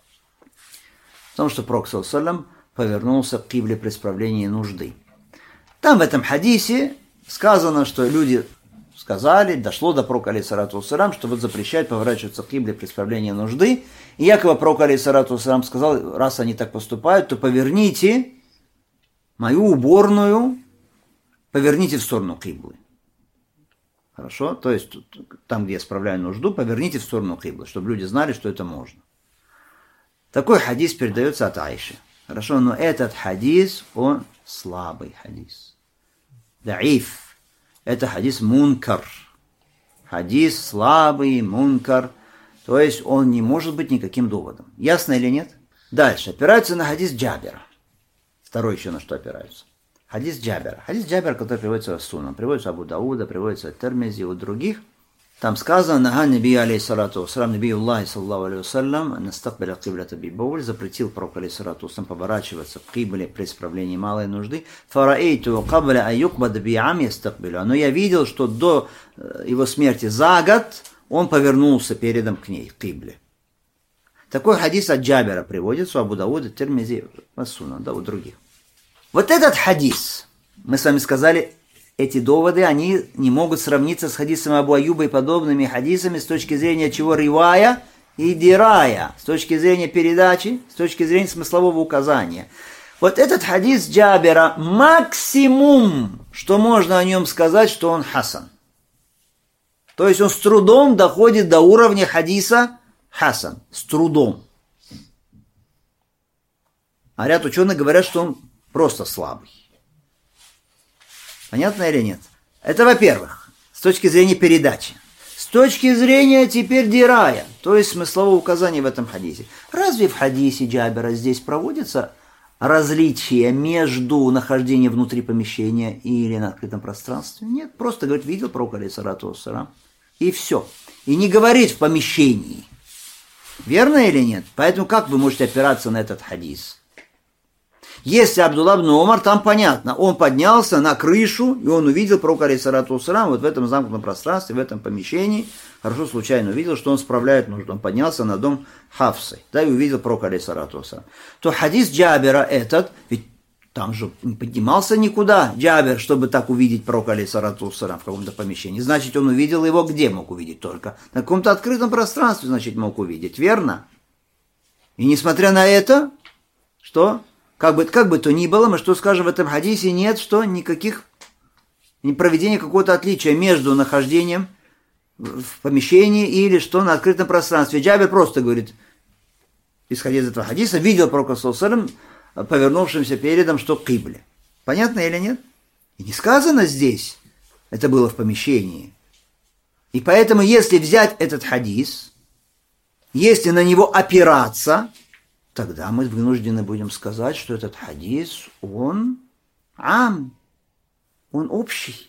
[SPEAKER 1] в том, что Пророк саллаллаху алейхи ва саллям повернулся к кибле при справлении нужды. Там в этом хадисе сказано, что люди сказали, дошло до пророка алейхиссалату вассалям, что вот запрещают поворачиваться к кибле при справлении нужды. И якобы пророк алейхиссалату вассалям сказал, раз они так поступают, то поверните мою уборную, поверните в сторону киблы. Хорошо? То есть там, где я справляю нужду, поверните в сторону киблы, чтобы люди знали, что это можно. Такой хадис передается от Аиши. Хорошо? Но этот хадис, он слабый хадис. Даиф. Это хадис мункар. Хадис слабый, мункар. То есть он не может быть никаким доводом. Ясно или нет? Дальше. Опираются на хадис Джабера. Второй еще на что опираются. Хадис Джабера. Хадис Джабера, который приводится в Сунан. Приводится Абу Дауда, приводится от Термизи, у других. Там сказано, нага наби алейхиссалату вассалям, наби Аллахи саллаллаху алейхи вассалям, настакбиля киблята би-боуль, запретил пророк алейхиссалату вассалям поворачиваться к кибле при справлении малой нужды. Фараэйту кабля аюкбад би'ам ястакбиля. Но я видел, что до его смерти за год он повернулся передом к ней, к кибле. Такой хадис от Джабера приводится у Абу Дауда, Термизи, Сунан, да, у других. Вот этот хадис, мы с вами сказали, эти доводы, они не могут сравниться с хадисом Абу Аюба и подобными хадисами с точки зрения чего ривая и дирая, с точки зрения передачи, с точки зрения смыслового указания. Вот этот хадис Джабера, максимум, что можно о нем сказать, что он хасан. То есть он с трудом доходит до уровня хадиса хасан, с трудом. А ряд ученых говорят, что он просто слабый. Понятно или нет? Это, во-первых, с точки зрения передачи. С точки зрения теперь дирая, то есть смыслового указания в этом хадисе. Разве в хадисе Джабера здесь проводится различие между нахождением внутри помещения или на открытом пространстве? Нет, просто говорит, видел пророк алейхиссалату вассалам, и все. И не говорит в помещении. Верно или нет? Поэтому как вы можете опираться на этот хадис? Если Абдулла ибн Умар, там понятно, он поднялся на крышу, и он увидел пророка алейхиссалату вассалам вот в этом замкнутом пространстве, в этом помещении, хорошо случайно увидел, что он справляет нужду, он поднялся на дом Хафсы, да, и увидел пророка алейхиссалату вассалам. То хадис Джабера этот, ведь там же не поднимался никуда Джабер, чтобы так увидеть пророка алейхиссалату вассалам в каком-то помещении, значит, он увидел его где мог увидеть только? На каком-то открытом пространстве, значит, мог увидеть, верно? И несмотря на это, что... Как бы, как бы то ни было, мы что скажем в этом хадисе, нет, что никаких, не проведения какого-то отличия между нахождением в помещении или что на открытом пространстве. Джабер просто говорит, исходя из этого хадиса, видел пророка саллаллаху алейхи ва саллям, повернувшимся передом, что к кибле. Понятно или нет? И не сказано здесь, это было в помещении. И поэтому, если взять этот хадис, если на него опираться, тогда мы вынуждены будем сказать, что этот хадис, он ам, он общий.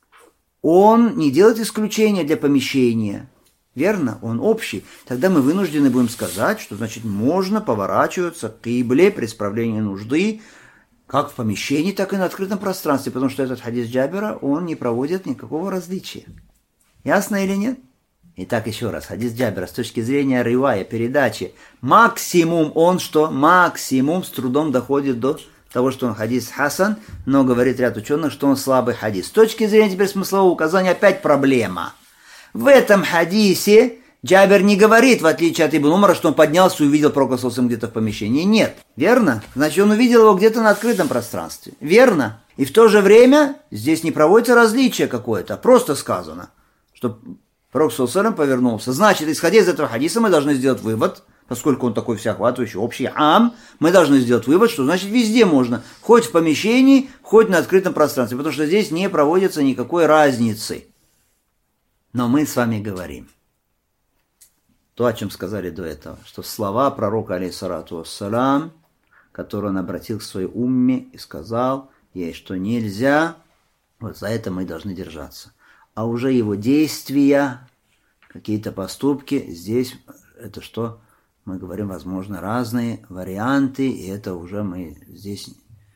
[SPEAKER 1] Он не делает исключения для помещения. Верно? Он общий. Тогда мы вынуждены будем сказать, что, значит, можно поворачиваться к кибле при исправлении нужды, как в помещении, так и на открытом пространстве, потому что этот хадис Джабера, он не проводит никакого различия. Ясно или нет? Итак, еще раз, хадис Джабера с точки зрения ривая, передачи, максимум он что? Максимум с трудом доходит до того, что он хадис хасан, но говорит ряд ученых, что он слабый хадис. С точки зрения теперь смыслового указания опять проблема. В этом хадисе Джабер не говорит, в отличие от Ибн Умара, что он поднялся и увидел пророка саллаллаху алейхи ва саллям где-то в помещении. Нет. Верно? Значит, он увидел его где-то на открытом пространстве. Верно? И в то же время здесь не проводится различие какое-то, просто сказано, что пророк саллаллаху алейхи ва саллям повернулся. Значит, исходя из этого хадиса, мы должны сделать вывод, поскольку он такой всеохватывающий, общий ам, мы должны сделать вывод, что значит везде можно, хоть в помещении, хоть на открытом пространстве, потому что здесь не проводится никакой разницы. Но мы с вами говорим то, о чем сказали до этого, что слова пророка алейхиссалату вассалам, которые он обратил к своей умме и сказал ей, что нельзя, вот за это мы должны держаться. А уже его действия, какие-то поступки, здесь это что? Мы говорим, возможно, разные варианты, и это уже мы здесь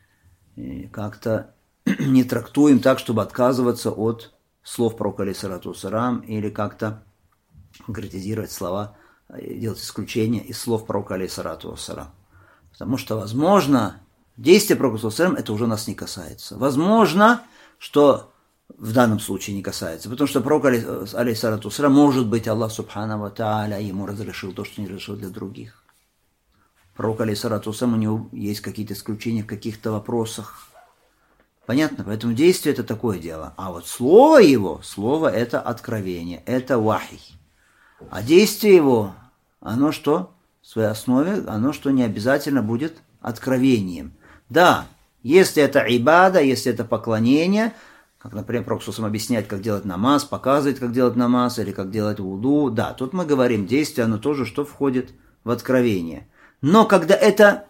[SPEAKER 1] как-то не трактуем так, чтобы отказываться от слов пророка алейхиссалату вассалам или как-то конкретизировать слова, делать исключение из слов пророка алейхиссалату вассалам. Потому что, возможно, действия пророка саллаллаху алейхи ва саллям это уже нас не касается. Возможно, что в данном случае не касается, потому что пророк алейхиссалату вассалам, может быть, Аллах субхану ва тааля ему разрешил то, что не разрешил для других. Пророк алейхиссалату вассалам, у него есть какие-то исключения в каких-то вопросах. Понятно? Поэтому действие это такое дело. А вот слово его, слово это откровение, это вахий. А действие его, оно что? В своей основе, оно что не обязательно будет откровением. Да, если это ибада, если это поклонение, как, например, пророк саллаллаху алейхи ва саллям объясняет, как делать намаз, показывает, как делать намаз, или как делать вуду, да, тут мы говорим, действие, оно тоже что входит в откровение. Но когда это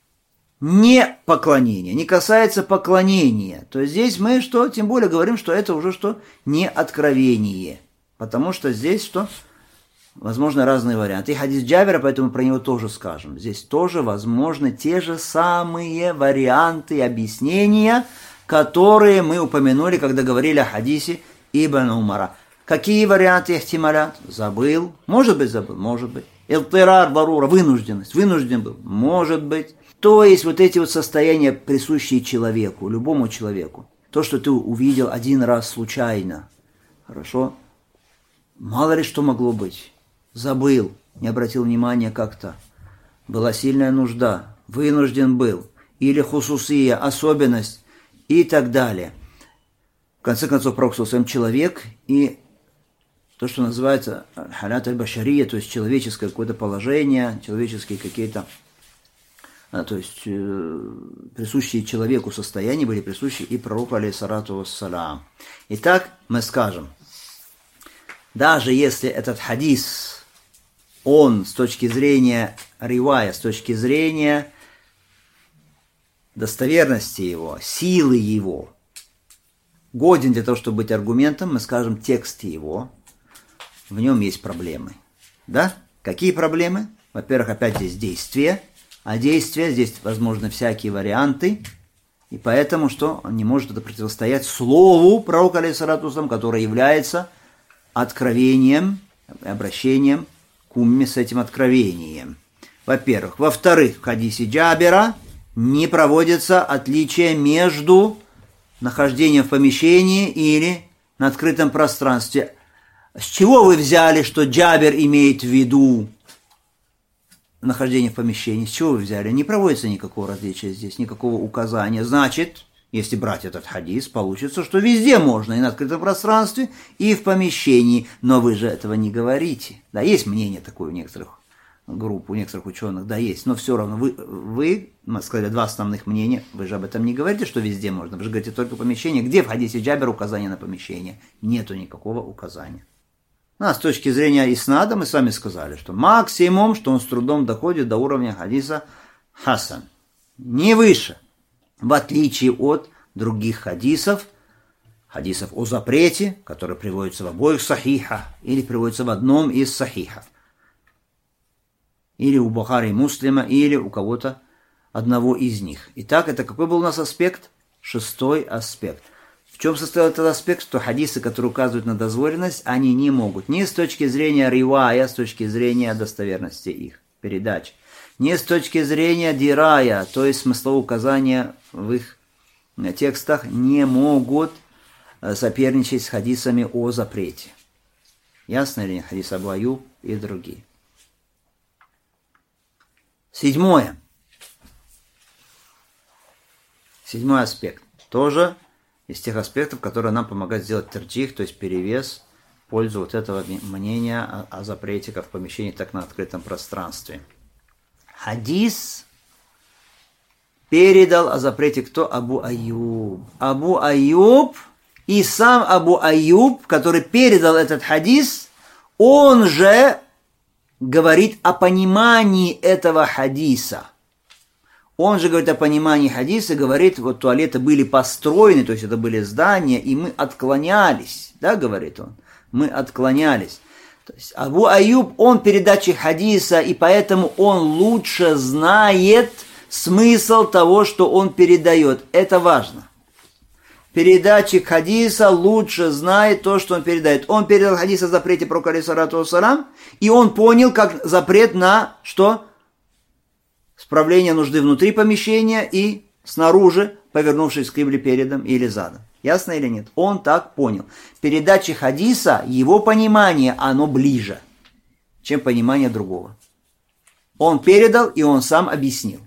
[SPEAKER 1] не поклонение, не касается поклонения, то здесь мы что, тем более говорим, что это уже что, не откровение, потому что здесь что, возможно, разные варианты. И хадис Джабера, поэтому про него тоже скажем. Здесь тоже возможны те же самые варианты объяснения, которые мы упомянули, когда говорили о хадисе Ибн Умара. Какие варианты ихтималят? Забыл. Может быть, забыл. Может быть. Илтирар, барура, вынужденность. Вынужден был. Может быть. То есть вот эти вот состояния, присущие человеку, любому человеку. То, что ты увидел один раз случайно, хорошо, мало ли что могло быть. Забыл, не обратил внимания как-то. Была сильная нужда, вынужден был. Или хусусия, особенность и так далее. В конце концов, пророк саллаллаху человек, и то, что называется халят аль-башария, то есть человеческое какое-то положение, человеческие какие-то, то есть э, присущие человеку состояния были присущи и пророку алейхиссалату вассалям. Итак, мы скажем, даже если этот хадис, он с точки зрения ривая, с точки зрения достоверности его, силы его, годен для того, чтобы быть аргументом, мы скажем, текст его, в нем есть проблемы. Да? Какие проблемы? Во-первых, опять здесь действие, а действие, здесь возможны всякие варианты, и поэтому, что он не может это противостоять слову пророка, алейхиссалату вассалям, которое является откровением, обращением к умме с этим откровением. Во-первых. Во-вторых, в хадисе Джабира не проводится отличие между нахождением в помещении или на открытом пространстве. С чего вы взяли, что Джабир имеет в виду нахождение в помещении? С чего вы взяли? Не проводится никакого различия здесь, никакого указания. Значит, если брать этот хадис, получится, что везде можно, и на открытом пространстве, и в помещении. Но вы же этого не говорите. Да, есть мнение такое у некоторых групп, у некоторых ученых, да, есть. Но все равно вы, вы, мы сказали, два основных мнения, вы же об этом не говорите, что везде можно. Вы же говорите только помещение. Где в хадисе Джабир указание на помещение? Нету никакого указания. Ну, а с точки зрения иснада мы сами сказали, что максимум, что он с трудом доходит до уровня хадиса хасан. Не выше. В отличие от других хадисов, хадисов о запрете, которые приводятся в обоих сахихах, или приводятся в одном из сахихов. Или у Бухари и Муслима, или у кого-то одного из них. Итак, это какой был у нас аспект? Шестой аспект. В чем состоял этот аспект? Что хадисы, которые указывают на дозволенность, они не могут. Ни с точки зрения ривая, с точки зрения достоверности их передач. Ни с точки зрения дирая, то есть смыслового указания в их текстах, не могут соперничать с хадисами о запрете. Ясно ли? Хадис Абу Аюб и другие. Седьмое. Седьмой аспект. Тоже из тех аспектов, которые нам помогают сделать терджих, то есть перевес в пользу вот этого мнения о, о запрете как в помещении, так и на открытом пространстве. Хадис передал о запрете кто? Абу Аюб. Абу Аюб и сам Абу Аюб, который передал этот хадис, он же говорит о понимании этого хадиса. Он же говорит о понимании хадиса, говорит, вот туалеты были построены, то есть это были здания, и мы отклонялись, да, говорит он, мы отклонялись. То есть Абу Аюб, он передачи хадиса, и поэтому он лучше знает смысл того, что он передает. Это важно. Передатчик хадиса лучше знает то, что он передает. Он передал хадис о запрете пророка алейхиссалату вассалям, и он понял, как запрет на что? Справление нужды внутри помещения и снаружи, повернувшись к кибле передом или задом. Ясно или нет? Он так понял. Передача хадиса, его понимание, оно ближе, чем понимание другого. Он передал, и он сам объяснил.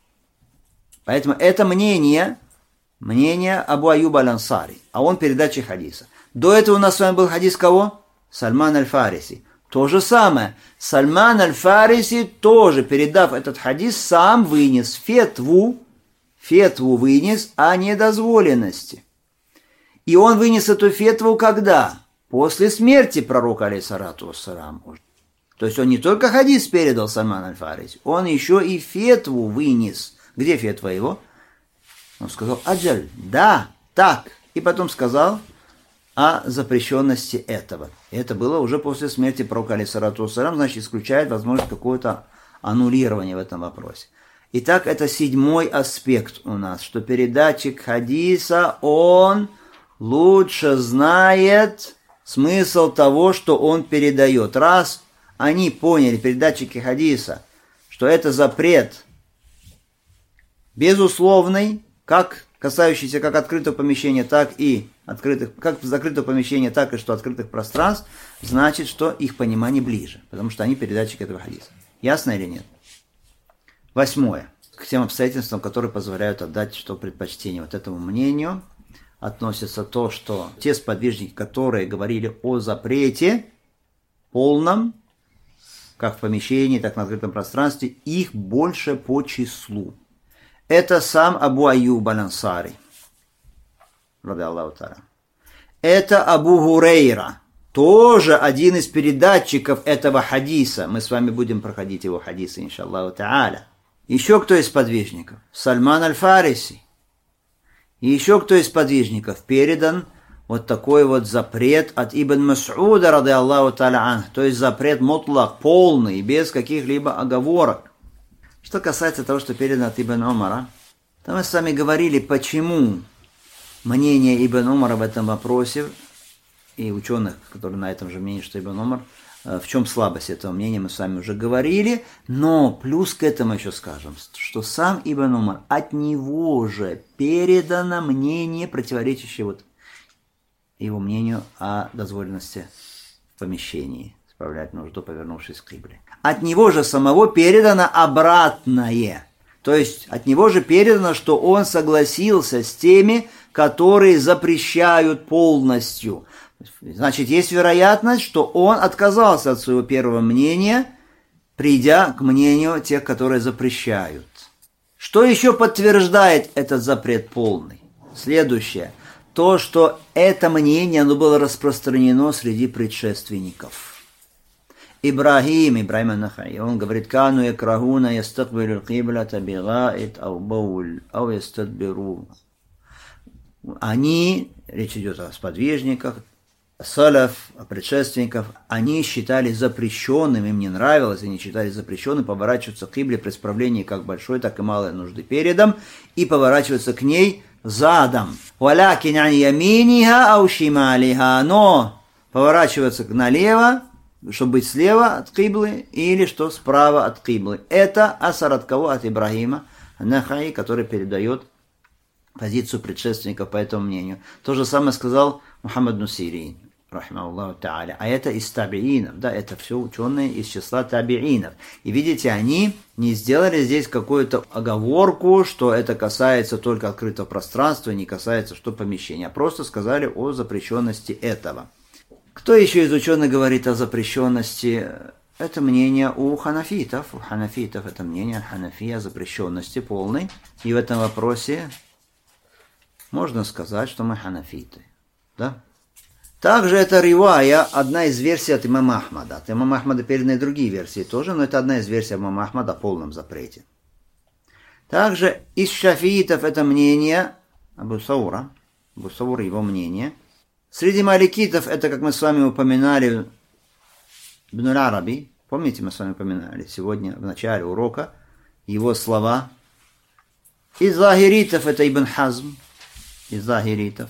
[SPEAKER 1] Поэтому это мнение, мнение Абу Аюба аль-Ансари, а он передача хадиса. До этого у нас с вами был хадис кого? Сальман аль-Фариси. То же самое. Сальман аль-Фариси тоже, передав этот хадис, сам вынес фетву, фетву вынес о недозволенности. И он вынес эту фетву когда? После смерти пророка, алейхиссалату вассалям. То есть он не только хадис передал Сальман аль-Фариси, он еще и фетву вынес. Где фетва его? Он сказал, аджаль, да, так. И потом сказал о запрещенности этого. Это было уже после смерти пророка, алейхиссалату вассалям, значит, исключает возможность какого-то аннулирования в этом вопросе. Итак, это седьмой аспект у нас, что передатчик хадиса, он лучше знает смысл того, что он передает. Раз они поняли, передатчики хадиса, что это запрет безусловный, как касающиеся как открытого помещения, так и открытых, как закрытого помещения, так и что открытых пространств, значит, что их понимание ближе, потому что они передатчики этого хадиса. Ясно или нет? Восьмое. К тем обстоятельствам, которые позволяют отдать что предпочтение вот этому мнению, относится то, что те сподвижники, которые говорили о запрете полном, как в помещении, так и на открытом пространстве, их больше по числу. Это сам Абу Аюб аль-Ансари, ради Аллаху та'аля. Это Абу Гурейра, тоже один из передатчиков этого хадиса. Мы с вами будем проходить его хадисы, иншаллаху та'аля. Еще кто из подвижников? Сальман аль-Фариси. И еще кто из подвижников передан вот такой вот запрет от Ибн Мас'уда, ради Аллаху та'аля анх, то есть запрет мутлак, полный, без каких-либо оговорок. Что касается того, что передано от Ибн Умара, то мы с вами говорили, почему мнение Ибн Умара в этом вопросе, и ученых, которые на этом же мнении, что Ибн Умар, в чем слабость этого мнения, мы с вами уже говорили, но плюс к этому еще скажем, что сам Ибн Умар, от него же передано мнение, противоречащее вот его мнению о дозволенности в помещении справлять нужду, повернувшись к кибле. От него же самого передано обратное. То есть от него же передано, что он согласился с теми, которые запрещают полностью. Значит, есть вероятность, что он отказался от своего первого мнения, придя к мнению тех, которые запрещают. Что еще подтверждает этот запрет полный? Следующее. То, что это мнение, оно было распространено среди предшественников. Ибрахим, Ибрахим ан-Нахаи, он говорит, «Кану якрахуна ястакбилу киблата бигаит ау бауль, ау ястадбиру». Они, речь идет о сподвижниках, салаф, о предшественников, они считали запрещенным, им не нравилось, они считали запрещенным поворачиваться к кибле при справлении как большой, так и малой нужды передом, и поворачиваться к ней задом. Валякин ан яминиха ау шималиха, но поворачиваться налево, чтобы быть слева от киблы, или что справа от киблы. Это асар от кого? От Ибрахима ан-Нахаи, который передает позицию предшественников по этому мнению. То же самое сказал Мухаммад ибн Сирин, рахимахуллаху та'аля. А это из табиинов, да, это все ученые из числа табиинов. И видите, они не сделали здесь какую-то оговорку, что это касается только открытого пространства, не касается что помещения, а просто сказали о запрещенности этого. Кто еще из ученых говорит о запрещенности? Это мнение у ханафитов. У ханафитов это мнение ханафия о запрещенности полной. И в этом вопросе можно сказать, что мы ханафиты. Да? Также это ривая, одна из версий от имама Ахмада. От имама Ахмада переданы другие версии тоже, но это одна из версий имама Ахмада о полном запрете. Также из шафиитов это мнение Абу Саура. Абу Саура его мнение. Среди маликитов это, как мы с вами упоминали, Ибн аль-Араби. Помните, мы с вами упоминали сегодня в начале урока его слова. Из захиритов это Ибн Хазм. Из захиритов.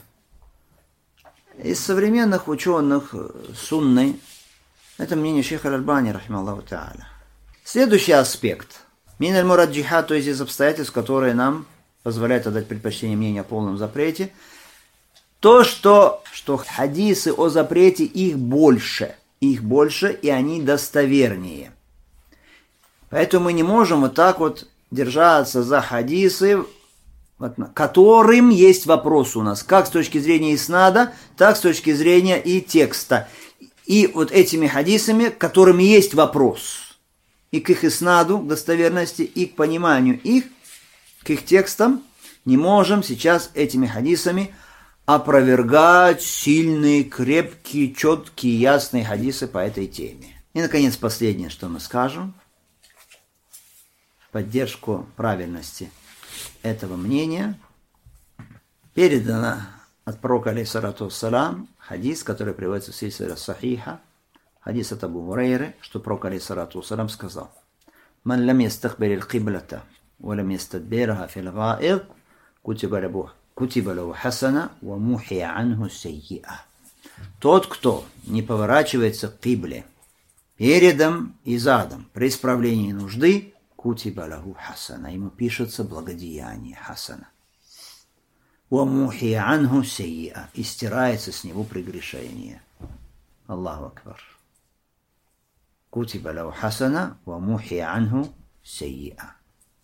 [SPEAKER 1] Из современных ученых сунны это мнение шейха аль-Альбани, рахимахуллаху та'аля. Следующий аспект. Мин аль-мураджиха, то есть из обстоятельств, которые нам позволяют отдать предпочтение мнению о полном запрете. То, что, что хадисы о запрете, их больше. Их больше, и они достовернее. Поэтому мы не можем вот так вот держаться за хадисы, которым есть вопрос у нас, как с точки зрения иснада, так с точки зрения и текста. И вот этими хадисами, которым есть вопрос, и к их иснаду, к достоверности, и к пониманию их, к их текстам, не можем сейчас этими хадисами опровергать сильные, крепкие, четкие, ясные хадисы по этой теме. И, наконец, последнее, что мы скажем, в поддержку правильности этого мнения, передано от пророка алейхиссалату вассалам хадис, который приводится в сильсиле сахиха, хадис от Абу Гурейры, что пророк алейхиссалату вассалам сказал: «Ман лам ястакбиль аль-киблата, ва лам ястадбирха фил гаид, кутиба лаху кутиба лаху хасана, ва мухия анху саййиа». Тот, кто не поворачивается к кибле передом и задом при исправлении нужды, кутиба лаху хасана, ему пишется благодеяние хасана. وَمُحِيَ عَنْهُ سَيِّئًا, и стирается с него прегрешение. Аллаху Акбар. Кутиба лау хасана وَمُحِيَ عَنْهُ سَيِّئًا.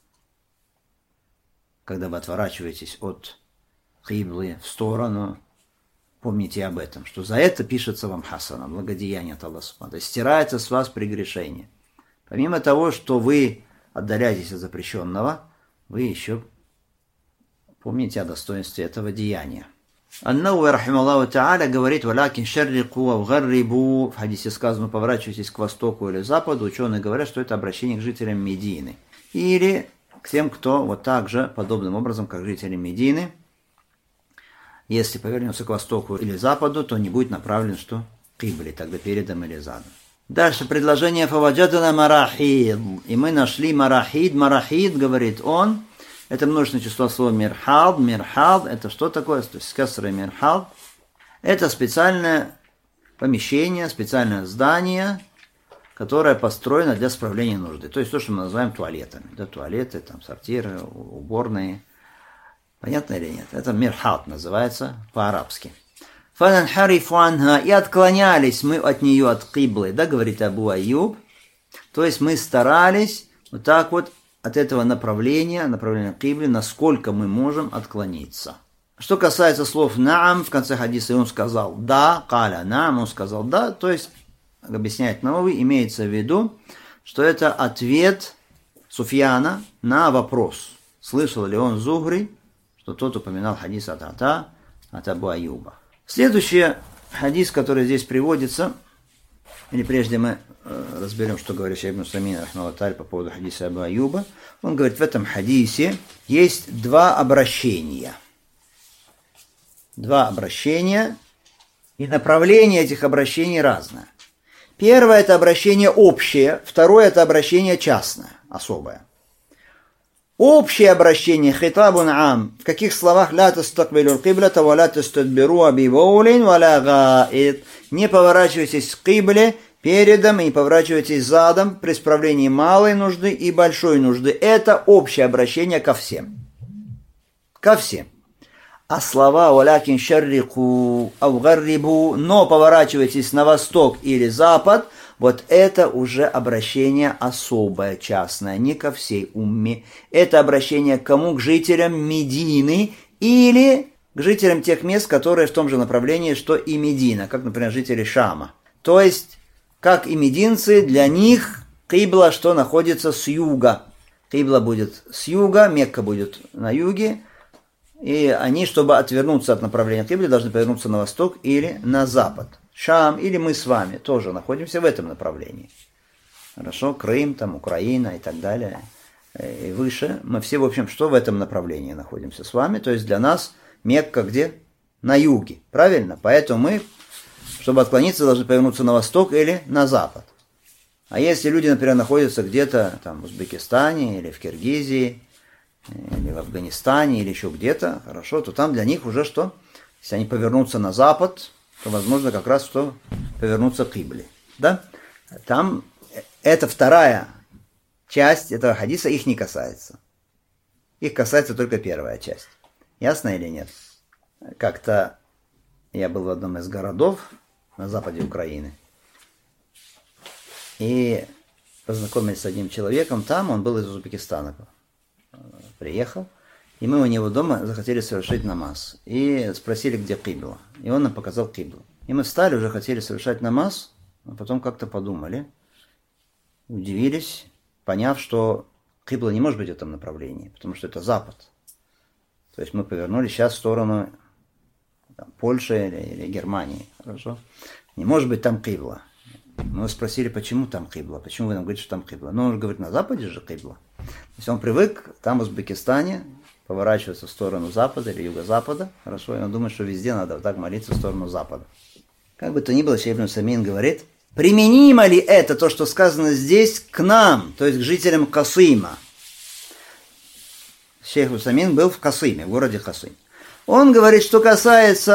[SPEAKER 1] Когда вы отворачиваетесь от киблы в сторону, помните об этом, что за это пишется вам хасана, благодеяние от Аллаха. То есть стирается с вас прегрешение. Помимо того, что вы отдаляетесь от запрещенного, вы еще помните о достоинстве этого деяния. Ан-Навави рахимахуллаху та'аля говорит: «Валякин шаррику ва гаррибу». В хадисе сказано: поворачивайтесь к востоку или западу. Ученые говорят, что это обращение к жителям Медины. Или к тем, кто вот так же, подобным образом, как жители Медины, если повернется к востоку или западу, то не будет направлен, что к кибле, тогда передом или задом. Дальше предложение «Фаваджадана марахид». И мы нашли марахид. Марахид, говорит он, это множественное число слова мирхад. Мирхад, это что такое? То есть касра мирхад. Это специальное помещение, специальное здание, которое построено для справления нужды. То есть то, что мы называем туалетами. Да, туалеты, там, сортиры, уборные. Понятно или нет? Это мирхад называется по-арабски. «Фананхарифу анха», и отклонялись мы от нее, от киблы, да, говорит Абу Аюб. То есть мы старались вот так вот от этого направления, направления киблы, насколько мы можем отклониться. Что касается слов «наам», в конце хадиса он сказал «да», «каля наам», он сказал «да», то есть, объясняет Навави, имеется в виду, что это ответ Суфьяна на вопрос, слышал ли он Зухри, что тот упоминал хадис от Ата, от Абу Аюба. Следующий хадис, который здесь приводится, или прежде мы э, разберем, что говорит Шейх ибн Усаймин рахимахуллаху та'аля по поводу хадиса Абу Аюба. Он говорит, в этом хадисе есть два обращения. Два обращения, и направление этих обращений разное. Первое – это обращение общее, второе – это обращение частное, особое. Общее обращение хитабун ам. В каких словах? «Ла тастакбилу киблата ва ла тастадбиру би баулин ва ла гаид». Не поворачивайтесь к кибле передом и не поворачивайтесь задом при справлении малой нужды и большой нужды. Это общее обращение ко всем. Ко всем. А слова «валякин шаррику ау гаррибу», но поворачивайтесь на восток или запад, вот это уже обращение особое, частное, не ко всей умме. Это обращение к кому? К жителям Медины или к жителям тех мест, которые в том же направлении, что и Медина, как, например, жители Шама. То есть, как и мединцы, для них кибла, что находится с юга. Кибла будет с юга, Мекка будет на юге, и они, чтобы отвернуться от направления кибли, должны повернуться на восток или на запад. Шам или мы с вами тоже находимся в этом направлении. Хорошо, Крым, там, Украина и так далее, и выше. Мы все, в общем, что в этом направлении находимся с вами. То есть для нас Мекка где? На юге, правильно? Поэтому мы, чтобы отклониться, должны повернуться на восток или на запад. А если люди, например, находятся где-то там в Узбекистане или в Киргизии, или в Афганистане, или еще где-то, хорошо, то там для них уже что? Если они повернутся на запад, то возможно как раз что повернуться к кибле. Да? Там это вторая часть этого хадиса, их не касается. Их касается только первая часть. Ясно или нет? Как-то я был в одном из городов на западе Украины и познакомились с одним человеком там, он был из Узбекистана, приехал, и мы у него дома захотели совершить намаз. И спросили, где кибла. И он нам показал киблу. И мы встали, уже хотели совершать намаз, а потом как-то подумали, удивились, поняв, что кибла не может быть в этом направлении, потому что это запад. То есть мы повернули сейчас в сторону там, Польши или, или Германии. Хорошо? Не может быть там кибла. Мы спросили, почему там кибла, почему вы нам говорите, что там кибла. Ну, он говорит, на западе же кибла. То есть он привык там в Узбекистане поворачиваться в сторону запада или юго-запада, хорошо, и он думает, что везде надо вот так молиться в сторону запада. Как бы то ни было, Шейх ибн Усаймин говорит, применимо ли это, то, что сказано здесь, к нам, то есть к жителям Касыма? Шейх ибн Усаймин был в Касыме, в городе Касым. Он говорит, что касается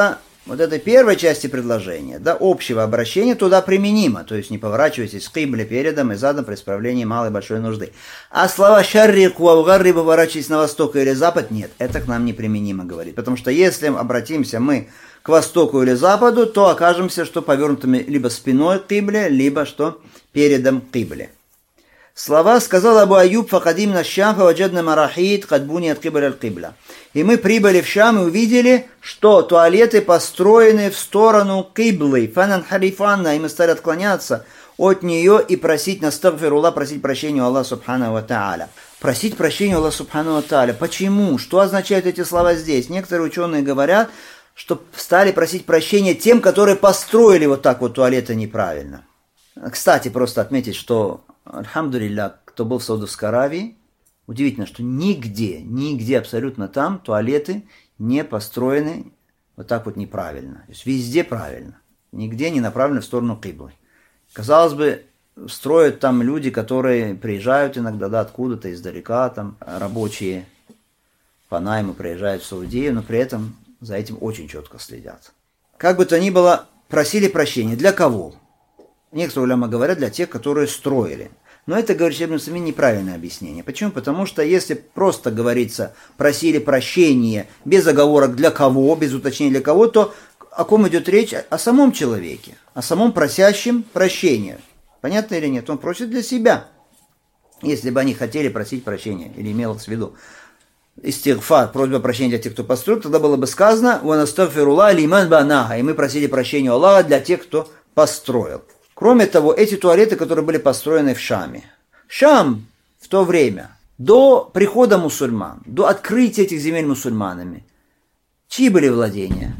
[SPEAKER 1] вот этой первой части предложения, да, общего обращения, туда применимо. То есть не поворачивайтесь к кибле передом и задом при исправлении малой и большой нужды. А слова «шаррик ваугарри» поворачивайтесь на восток или запад, нет, это к нам неприменимо говорит. Потому что если обратимся мы к востоку или западу, то окажемся, что повернутыми либо спиной к кибле, либо что передом к кибле. Слова сказал Абу Аюб: «Факадим на Шам, фаваджадна марахид, кадбуни от кибля аль кибля». И мы прибыли в Шам и увидели, что туалеты построены в сторону киблы, фанан харифанна, и мы стали отклоняться от нее и просить настагфирулла, просить прощения у Аллаха субхану ва тааля. Просить прощения у Аллаха субхану ва тааля. Почему? Что означают эти слова здесь? Некоторые ученые говорят, что стали просить прощения тем, которые построили вот так вот туалеты неправильно. Кстати, просто отметить, что альхамдулилля, кто был в Саудовской Аравии, удивительно, что нигде, нигде абсолютно там туалеты не построены вот так вот неправильно. То есть везде правильно. Нигде не направлены в сторону киблы. Казалось бы, строят там люди, которые приезжают иногда, да, откуда-то издалека, там рабочие по найму приезжают в Саудию, но при этом за этим очень четко следят. Как бы то ни было, просили прощения. Для кого? Некоторые уляма говорят, для тех, которые строили. Но это, говорит Шейх ибн Усаймин, неправильное объяснение. Почему? Потому что если просто говорится, просили прощения без оговорок для кого, без уточнения для кого, то о ком идет речь? О самом человеке, о самом просящем прощения. Понятно или нет? Он просит для себя. Если бы они хотели просить прощения, или имелось в виду истигфар, просьба прощения для тех, кто построил, тогда было бы сказано: «Ва настагфирулла лиман банаха», и мы просили прощения у Аллаха для тех, кто построил. Кроме того, эти туалеты, которые были построены в Шаме. Шам в то время, до прихода мусульман, до открытия этих земель мусульманами, чьи были владения?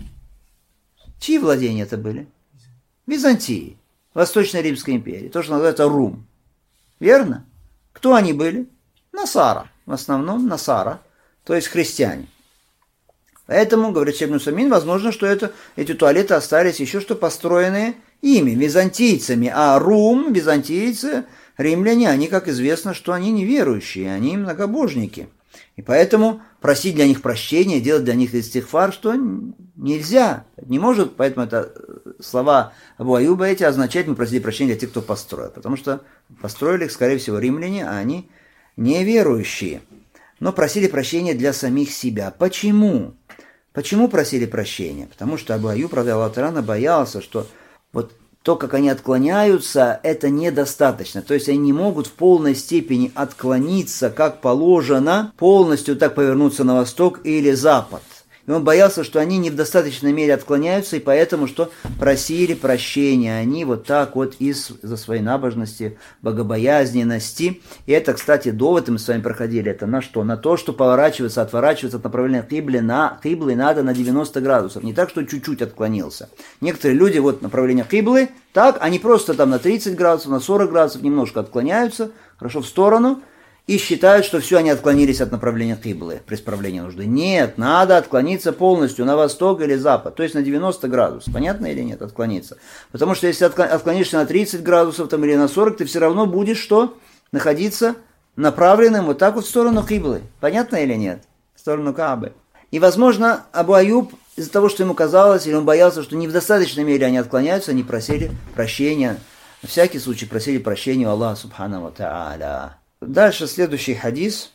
[SPEAKER 1] Чьи владения это были? Византии, Восточной Римской империи, то, что называется Рум. Верно? Кто они были? Насара, в основном Насара, то есть христиане. Поэтому, говорит Шейх ибн Усаймин, возможно, что это, эти туалеты остались еще что построенные ими, византийцами. А Рум, византийцы, римляне, они, как известно, что они неверующие, они многобожники. И поэтому просить для них прощения, делать для них истигфар, что нельзя, не может. Поэтому это слова Абу Аюба эти означают: мы просили прощения для тех, кто построил. Потому что построили их, скорее всего, римляне, а они неверующие. Но просили прощения для самих себя. Почему? Почему просили прощения? Потому что Абу Аюб, радиаллаху та'аля, боялся, что вот то, как они отклоняются, это недостаточно. То есть они не могут в полной степени отклониться, как положено, полностью так повернуться на восток или запад. И он боялся, что они не в достаточной мере отклоняются, и поэтому что просили прощения. Они вот так вот из-за своей набожности, богобоязненности. И это, кстати, довод, мы с вами проходили, это на что? На то, что поворачиваться, отворачиваться от направления кибли на киблы надо на девяносто градусов. Не так, что чуть-чуть отклонился. Некоторые люди, вот направление киблы, так, они просто там на тридцать градусов, на сорок градусов немножко отклоняются, хорошо, в сторону, и считают, что все, они отклонились от направления киблы при исправлении нужды. Нет, надо отклониться полностью на восток или запад, то есть на девяносто градусов. Понятно или нет? Отклониться. Потому что если отклонишься на тридцать градусов там, или на сорок, ты все равно будешь что? Находиться направленным вот так вот в сторону киблы. Понятно или нет? В сторону Каабы. И, возможно, Абу Аюб из-за того, что ему казалось, или он боялся, что не в достаточной мере они отклоняются, они просили прощения. На всякий случай просили прощения у Аллаха субхану ва тааля. Дальше следующий хадис.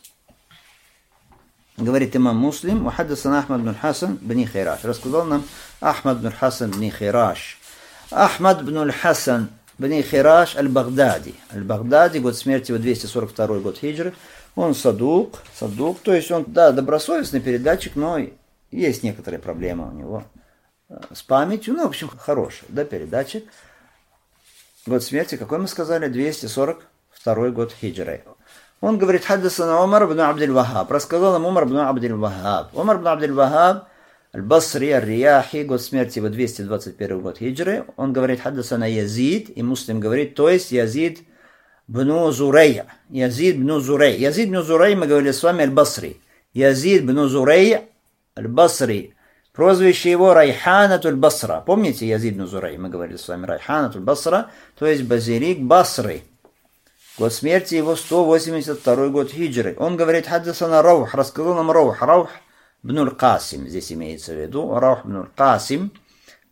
[SPEAKER 1] Говорит имам Муслим: «Мухаддасан Ахмад бн Хасан бн Хираш». Рассказал нам Ахмад бн Хасан бн Хираш. Ахмад бн Хасан бн Хираш аль-Багдади. Аль-Багдади, год смерти его двести сорок второй год хиджры. Он садук, садук, то есть он, да, добросовестный передатчик, но есть некоторые проблемы у него с памятью. Ну, в общем, хороший, да, передатчик. Год смерти, какой мы сказали? двести сорок второй год хиджры. Он говорит: «Хаддасана Умар бн Абдиль-Вахаб». Рассказал нам Умар бн Абдиль-Вахаб. Умар бн Абдиль-Вахаб, аль-Басри, аль-Рияхи, год смерти его двести двадцать первый год хиджры. Он говорит: «Хаддасана Язид», и Муслим говорит, то есть Язид бн Зурей. Язид бн Зурей. Язид бн Зурей, мы говорили с вами, аль-Басри. Язид бн Зурей, аль-Басри. Прозвище его Райханатуль Басра. Помните Язид бн Зурей? Мы говорили с вами Райханатуль Басра, то есть базилик Басры. Год смерти его сто восемьдесят второй год хиджры. Он говорит: «Хаддасана Раух», рассказал нам Раух. Раух бн аль-Касим, здесь имеется в виду. Раух бн аль-Касим.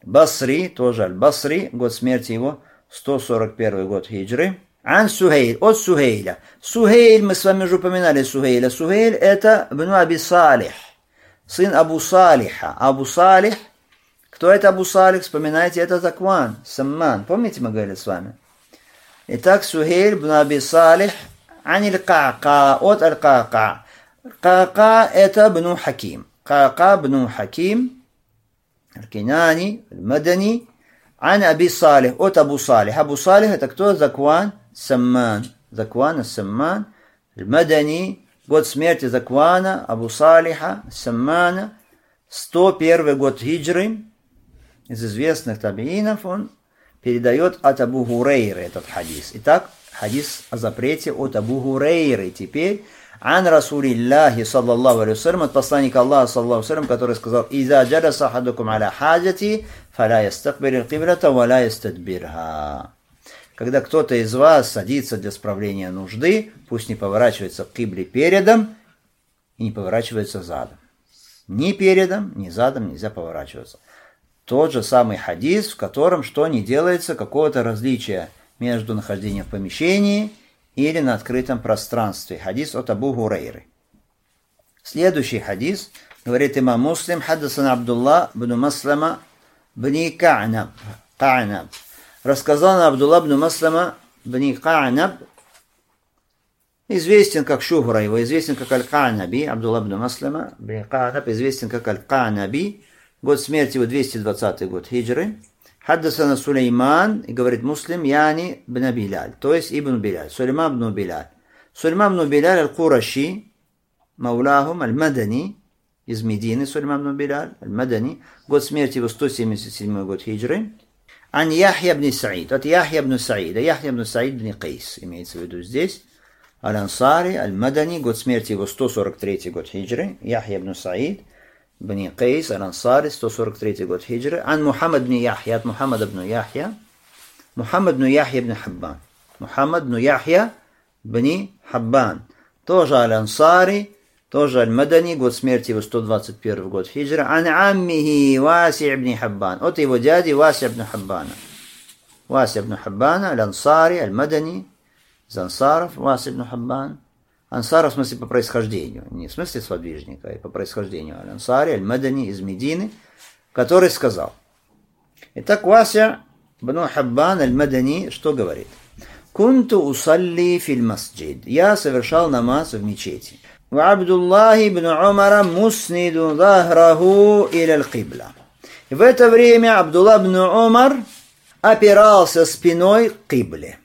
[SPEAKER 1] Басри, тоже Аль-Басри, год смерти его, сто сорок первый год хиджры. Ан Сухейль, от Сухейля. Сухейль, мы с вами уже упоминали Сухейля. Сухейль это бну Аби Салих, сын Абу Салиха. Абу Салих, кто это Абу Салих? Вспоминайте, это Закван, Самман. Помните, мы говорили с вами? Итак, Сухейль бну Аби Салих, аниль Кака, от Аль-Кака. Кака это бну Хаким. Кака бну Хаким, Аль-Кинани, Аль-Мадани, ан Аби Салих, от Абу Салих. Абу Салих это кто? Закван Самман. Закван Самман, Аль-Мадани, год смерти Заквана, Абу Салиха, Саммана, сто первый год хиджры. Из известных табиинов он передает от Абу Хурейры этот хадис. Итак, хадис о запрете от Абу Хурейры. Теперь ан Расулиллахи саллаллаху алейхи вассалям, от посланника Аллаха саллаллаху алейхи вассалям, который сказал: «Иза джаласа ахадукум аля хаджати, фаля ястакбирил киблата, валя ястадбирха». Когда кто-то из вас садится для справления нужды, пусть не поворачивается к кибле передом и не поворачивается задом. Ни передом, ни задом нельзя поворачиваться. Тот же самый хадис, в котором что не делается какого-то различия между нахождением в помещении или на открытом пространстве. Хадис от Абу Хурейры. Следующий хадис, говорит имам Муслим, хаддасан Абдулла бну Маслама бни Ка'наб. Ка'наб. Рассказал на Абдулла бну Маслама бни Ка'наб, известен как Шухра, его известен как Аль-Ка'наби. Абдулла бну Маслама бни Ка'наб известен как Аль-Ка'наби. Год смерти его двести двадцатый год хиджры. Хаддасана Сулейман, и говорит Муслим, яни бн Биляль, то есть ибн Биляль, Сулейман бн Биляль. Сулейман бн Биляль аль-Кураши, Маулахум, аль-Мадани, из Медины, Сулейман бн Биляль, аль-Мадани, год смерти его сто семьдесят седьмой год хиджры. Ан Яхья бн Саид, от Яхья бн Саида, Яхья бн Саид бн Кайс, имеется в виду здесь. Аль-Ансари, аль-Мадани, год смерти его сто сорок третий год хиджры, Яхья бн Саид бни Кайс, Аль-Ансари, сто сорок третий год хиджры. Ан Мухаммад бн Яхья, от Мухаммада бн Яхья, Мухаммад бн Яхья бн Хаббан. Мухаммад бн Яхья бн Хаббан, тоже Аль-Ансари, тоже Аль-Мадани, год смерти его сто двадцать первый год хиджры. Ан аммихи Васи бн Хаббан, от его дяди Васи бн Хаббана. Васи бн Хаббана, Аль-Ансари, Аль-Мадани, из Ансаров, Васи бн Хаббан. Ансара в смысле по происхождению, не в смысле сподвижника, а по происхождению. Аль-Ансари, Аль-Мадани, из Медины, который сказал. Итак, Вася бн Хаббан Аль-Мадани что говорит? Кунту усалли филь масджид. Я совершал намаз в мечети. Ва Абдуллахи бн Умара мусниду захраху иля аль-кибла. В это время Абдулла бн Умар опирался спиной к кибле.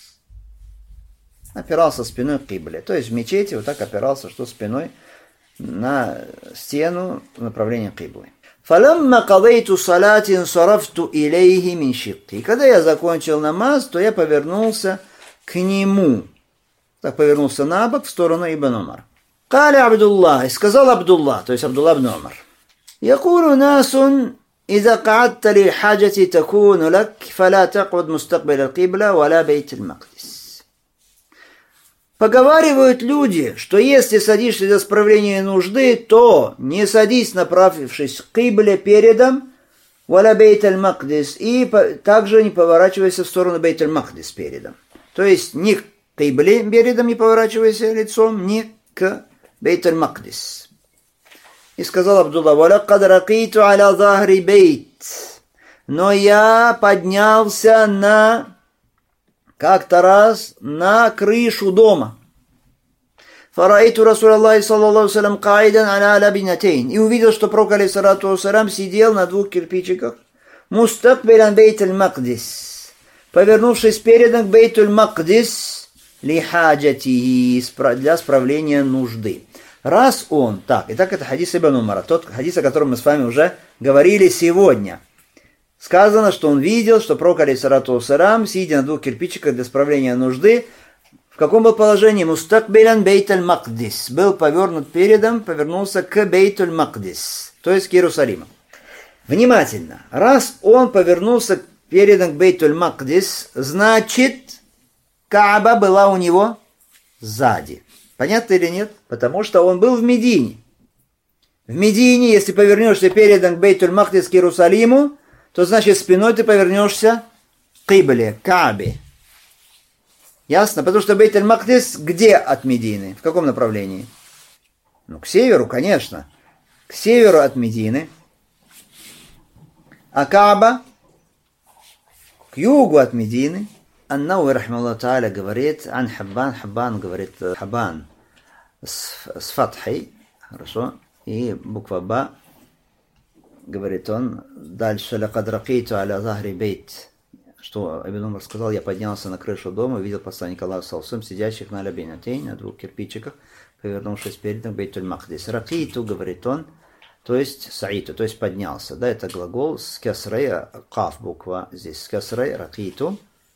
[SPEAKER 1] Опирался спиной к кибле. То есть в мечети вот так опирался, что спиной на стену в направлении киблы. فَلَمَّا قَضَيْتُ صَلَاتٍ صَرَفْتُ إِلَيْهِ مِنْ شِقِّي. И когда я закончил намаз, то я повернулся к нему. Так повернулся на бок в сторону Ибн Умар. قال عبد الله, сказал Абдулла, то есть Абдулла ибн Умар. يقول ناس إذا قعدت للحاجة تكون لك فلا تقعد مستقبل القبلة ولا بيت المقدس. Поговаривают люди, что если садишься для справления нужды, то не садись, направившись к кибле передом, валя бейт аль-Мақдис, и также не поворачивайся в сторону бейт аль-Мақдис передом. То есть ни к кибле передом не поворачивайся лицом, ни к бейт аль-Мақдис. И сказал Абдулла: «Валакад ракиту аля захри бейт». Но я поднялся на... как-то раз на крышу дома. Фараиту Расулаллахи саллаллаху алейхи ва саллям каидан аля лабинатейн. И увидел, что Пророк алейхиссалату вассалям сидел на двух кирпичиках. Мустакбилян бейт аль-Мақдис. Повернувшись передом к бейт аль-Мақдис ли хаджати, для справления нужды. Раз он так, и так это хадис Ибн Умара, тот хадис, о котором мы с вами уже говорили сегодня. Сказано, что он видел, что Пророк алейхиссалату вассалям, сидя на двух кирпичиках для справления нужды, в каком был положении? Мустакбилян бейт аль-Мақдис. Был повернут передом, повернулся к бейт аль-Мақдис, то есть к Иерусалиму. Внимательно. Раз он повернулся передом к бейт аль-Мақдис, значит, Кааба была у него сзади. Понятно или нет? Потому что он был в Медине. В Медине, если повернешься передом к бейт аль-Мақдис, к Иерусалиму, то значит спиной ты повернешься к Кибле, к Каабе. Ясно? Потому что Бейт-эль-Макдис где от Медины? В каком направлении? Ну, к северу, конечно. К северу от Медины. А Кааба к югу от Медины. Ан-Науи, рахмаллаху тааля, говорит, ан Хаббан, Хаббан говорит, Хаббан с, с фатхой, хорошо, и буква Ба, говорит он, дальше, лакад ракейту аля захри бейт, что Ибн Умар сказал, я поднялся на крышу дома и видел посланника Аллаха саллаллаху алейхи ва саллям, сидящих на лабинатейн, на двух кирпичиках, повернувшись передом Бейтуль-Макдис. Ракейту, говорит он, то есть саиту, то есть поднялся. Да, это глагол с кесрей, каф буква здесь, с кесрей, ракейту.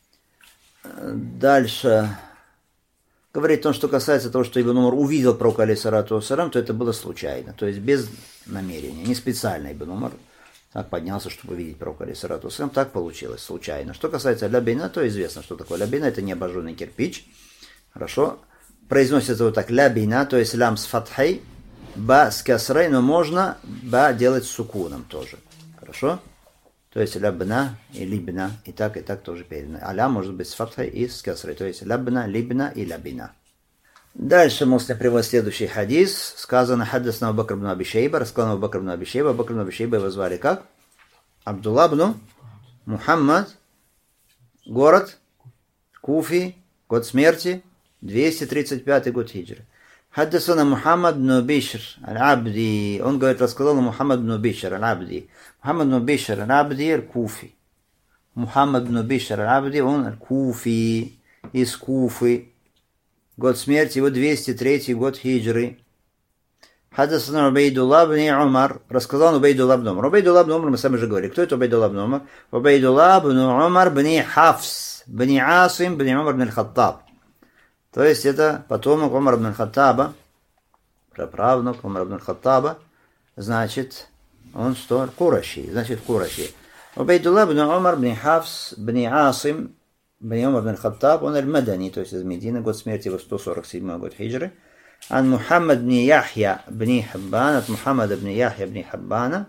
[SPEAKER 1] Дальше говорит он, что касается того, что Ибн Умар увидел пророка алейхиссалату вассалям, то это было случайно, то есть без намерения, не специально Ибн Умар так поднялся, чтобы увидеть пророка алейхиссалату вассалям, так получилось, случайно. Что касается лябина, то известно, что такое лябина, это не обожженный кирпич, хорошо, произносится вот так, лябина, то есть лям с фатхой, ба с касрой, но можно ба делать с сукуном тоже, хорошо? То есть лябна и либна, и так, и так тоже передано. А ля может быть с фатхой и с касрой. То есть лябна, либна и лябина. Дальше Муслим приводит следующий хадис. Сказано, хаддасна Абу Бакр ибн Аби Шейба, рассказал Абу Бакр ибн Аби Шейба. Абу Бакр ибн Аби Шейба его звали как? Абдулла ибн Мухаммад, город Куфи, год смерти, двести тридцать пятый год хиджры. Хаддасана Мухаммад ибн Бишр аль-Абди. Он говорит, рассказал Мухаммад ибн Бишр аль-Абди. Мухаммад ибн Бишр аль-Абди аль-Куфи. Мухаммад ибн Бишр аль-Абди, он аль-Куфи, из Куфы. Год смерти его двести третий год хиджры. Хаддасана Убайдулла ибн Умар. Рассказал Убайдулла ибн Умар. Убайдулла ибн Умар, мы сами же говорили. Кто это Убайдулла ибн Умар? Убайдулла ибн Умар ибн Хафс, ибн Асим, ибн Умар ибн аль-Хаттаб. То есть это потомок Умар ибн аль-Хаттаба, праправнук Умар ибн аль-Хаттаба, значит, он что? Кураши, значит, Кураши. Убайдулла ибн Умар ибн Хафс, ибн Асим, ибн Умар ибн аль-Хаттаб, он аль-Мадани, то есть из Медины, год смерти его сто сорок седьмой год хиджры. Ан Мухаммад ибн Яхья ибн Хаббан, от Мухаммад ибн Яхья ибн Хаббана,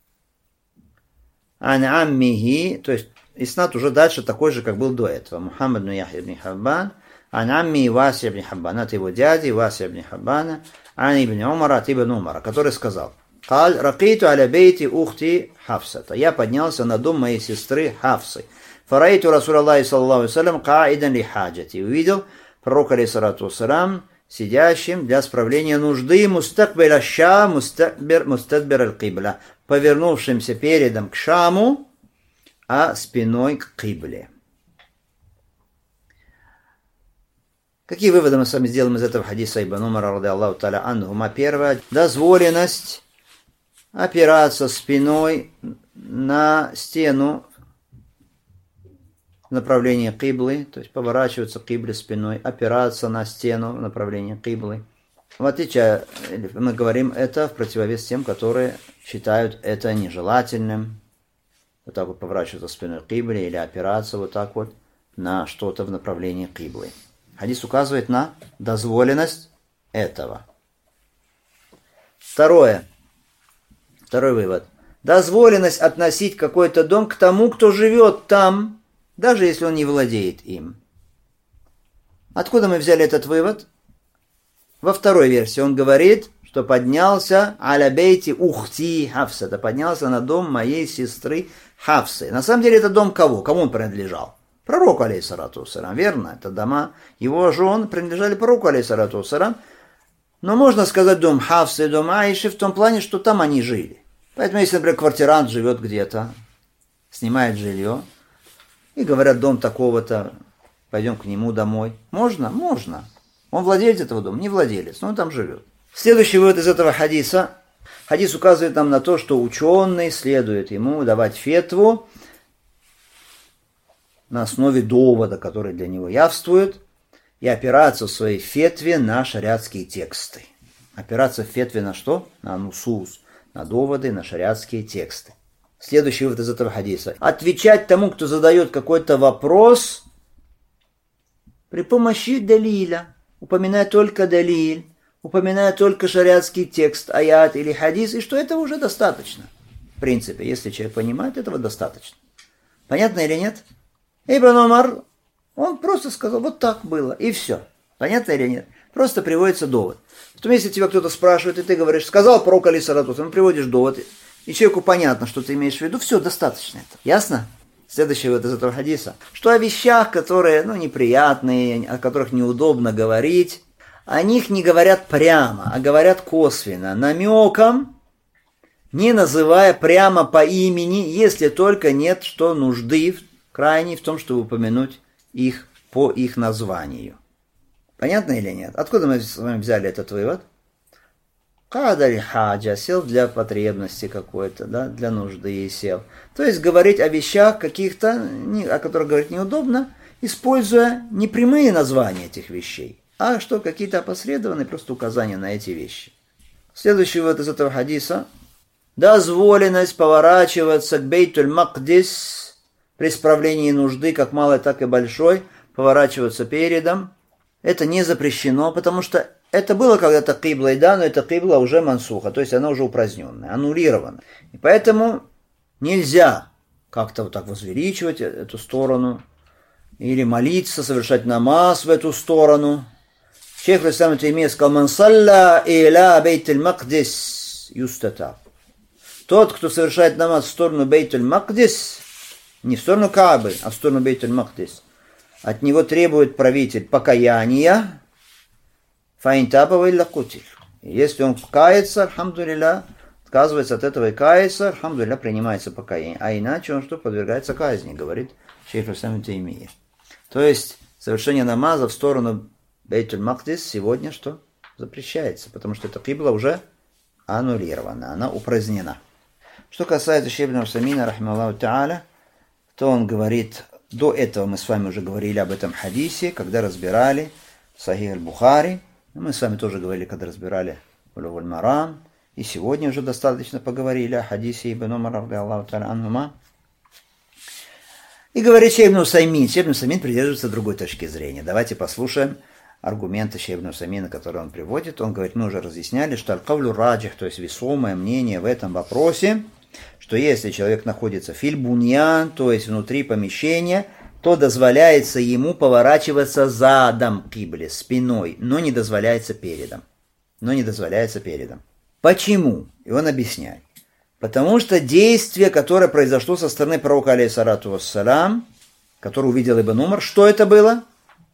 [SPEAKER 1] ан аммихи, то есть иснат уже дальше такой же, как был до этого. Мухаммад ибн Яхья ибн Хаббан, ан амми Васи ибн Хаббана, от его дяди Васи ибн Хаббана, ан ибн Умара, от ибн Умара, который сказал, «Каль ракиту аля бейти ухти Хафсата». Я поднялся на дом моей сестры Хафсы. «Фараиту Расул Аллахи саллаллаху алейхи ва саллям каидан ли хаджати». Увидел пророка алейхиссалату вассалям сидящим для справления нужды мустакбир аш-Шам, мустакбир мустадбир аль-Кибля, повернувшимся передом к Шаму, а спиной к Кибле. Какие выводы мы с вами сделаем из этого хадиса Ибн Умара, ради Аллаху та'аля анхума? Первое, дозволенность опираться спиной на стену в направлении киблы, то есть поворачиваться к кибле спиной, опираться на стену в направлении киблы. В отличие, мы говорим это в противовес тем, которые считают это нежелательным, вот так вот поворачиваться спиной к кибле или опираться вот так вот на что-то в направлении киблы. Хадис указывает на дозволенность этого. Второе. Второй вывод. Дозволенность относить какой-то дом к тому, кто живет там, даже если он не владеет им. Откуда мы взяли этот вывод? Во второй версии он говорит, что поднялся аля бейти ухти Хафса, это поднялся на дом моей сестры Хафсы. На самом деле это дом кого? Кому он принадлежал? Пророку, алейхиссалату вассалям, верно? Это дома его жен принадлежали пророку, алейхиссалату вассалям. Но можно сказать дом Хафсы, дом Аиши в том плане, что там они жили. Поэтому, если, например, квартирант живет где-то, снимает жилье, и говорят, дом такого-то, пойдем к нему домой. Можно? Можно. Он владелец этого дома? Не владелец, но он там живет. Следующий вывод из этого хадиса. Хадис указывает нам на то, что ученый следует ему давать фетву на основе довода, который для него явствует, и опираться в своей фетве на шариатские тексты. Опираться в фетве на что? На нусус, на доводы, на шариатские тексты. Следующий вывод из этого хадиса. Отвечать тому, кто задает какой-то вопрос при помощи далиля, упоминая только далиль, упоминая только шариатский текст, аят или хадис, и что этого уже достаточно. В принципе, если человек понимает, этого достаточно. Понятно или нет? Ибн Умар, он просто сказал, вот так было, и все. Понятно или нет? Просто приводится довод. Потом, если тебя кто-то спрашивает, и ты говоришь, сказал пророк алейхиссалату вассалям, приводишь довод, и человеку понятно, что ты имеешь в виду, все, достаточно этого. Ясно? Следующий вот из этого хадиса. Что о вещах, которые, ну, неприятные, о которых неудобно говорить, о них не говорят прямо, а говорят косвенно, намеком, не называя прямо по имени, если только нет что нужды крайней в том, чтобы упомянуть их по их названию. Понятно или нет? Откуда мы с вами взяли этот вывод? Кадари хаджа, сел для потребности какой-то, да, для нужды и сел. То есть говорить о вещах каких-то, о которых говорить неудобно, используя не прямые названия этих вещей, а что какие-то опосредованные просто указания на эти вещи. Следующий вывод из этого хадиса. Дозволенность поворачиваться к Бейтуль-Макдис при справлении нужды, как малой, так и большой, поворачиваться передом. Это не запрещено, потому что это было когда-то киблой, да, но эта кибла уже мансуха, то есть она уже упраздненная, аннулирована. И поэтому нельзя как-то вот так возвеличивать эту сторону, или молиться, совершать намаз в эту сторону. Шейх ал-Ислам Таймия сказал, «Ман салля иля Бейтуль-Макдис юстатаб». Тот, кто совершает намаз в сторону Бейтуль-Макдис, не в сторону Каабы, а в сторону Бейтуль-Макдис, от него требует правитель покаяния, фаинтапова илля кутиль. Если он кается, альхамдулилля, отказывается от этого и кается, альхамдулилля, принимается покаяние. А иначе он что, подвергается казни, говорит шейх ал-Ислам Таймия. То есть совершение намаза в сторону Бейтуль-Макдис сегодня что? Запрещается, потому что эта кибла уже аннулирована, она упразднена. Что касается шейха ибн Усаймина, рахимахуллаху та'аля, то он говорит, до этого мы с вами уже говорили об этом хадисе, когда разбирали Сахих аль-Бухари. Мы с вами тоже говорили, когда разбирали Булуг аль-Марам. И сегодня уже достаточно поговорили о хадисе Ибн Умара, радиаллаху та'аля анхума. И говорит шейх ибн Усаймин. Шейх ибн Усаймин придерживается другой точки зрения. Давайте послушаем аргументы шейха ибн Усаймина, которые он приводит. Он говорит, мы уже разъясняли, что аль-кавлю раджих, то есть весомое мнение в этом вопросе, что если человек находится фильбуньян, то есть внутри помещения, то дозволяется ему поворачиваться задом к кибле, спиной, но не дозволяется передом. Но не дозволяется передом. Почему? И он объясняет. Потому что действие, которое произошло со стороны пророка, алейхиссалату вассалям, который увидел Ибн Умар, что это было?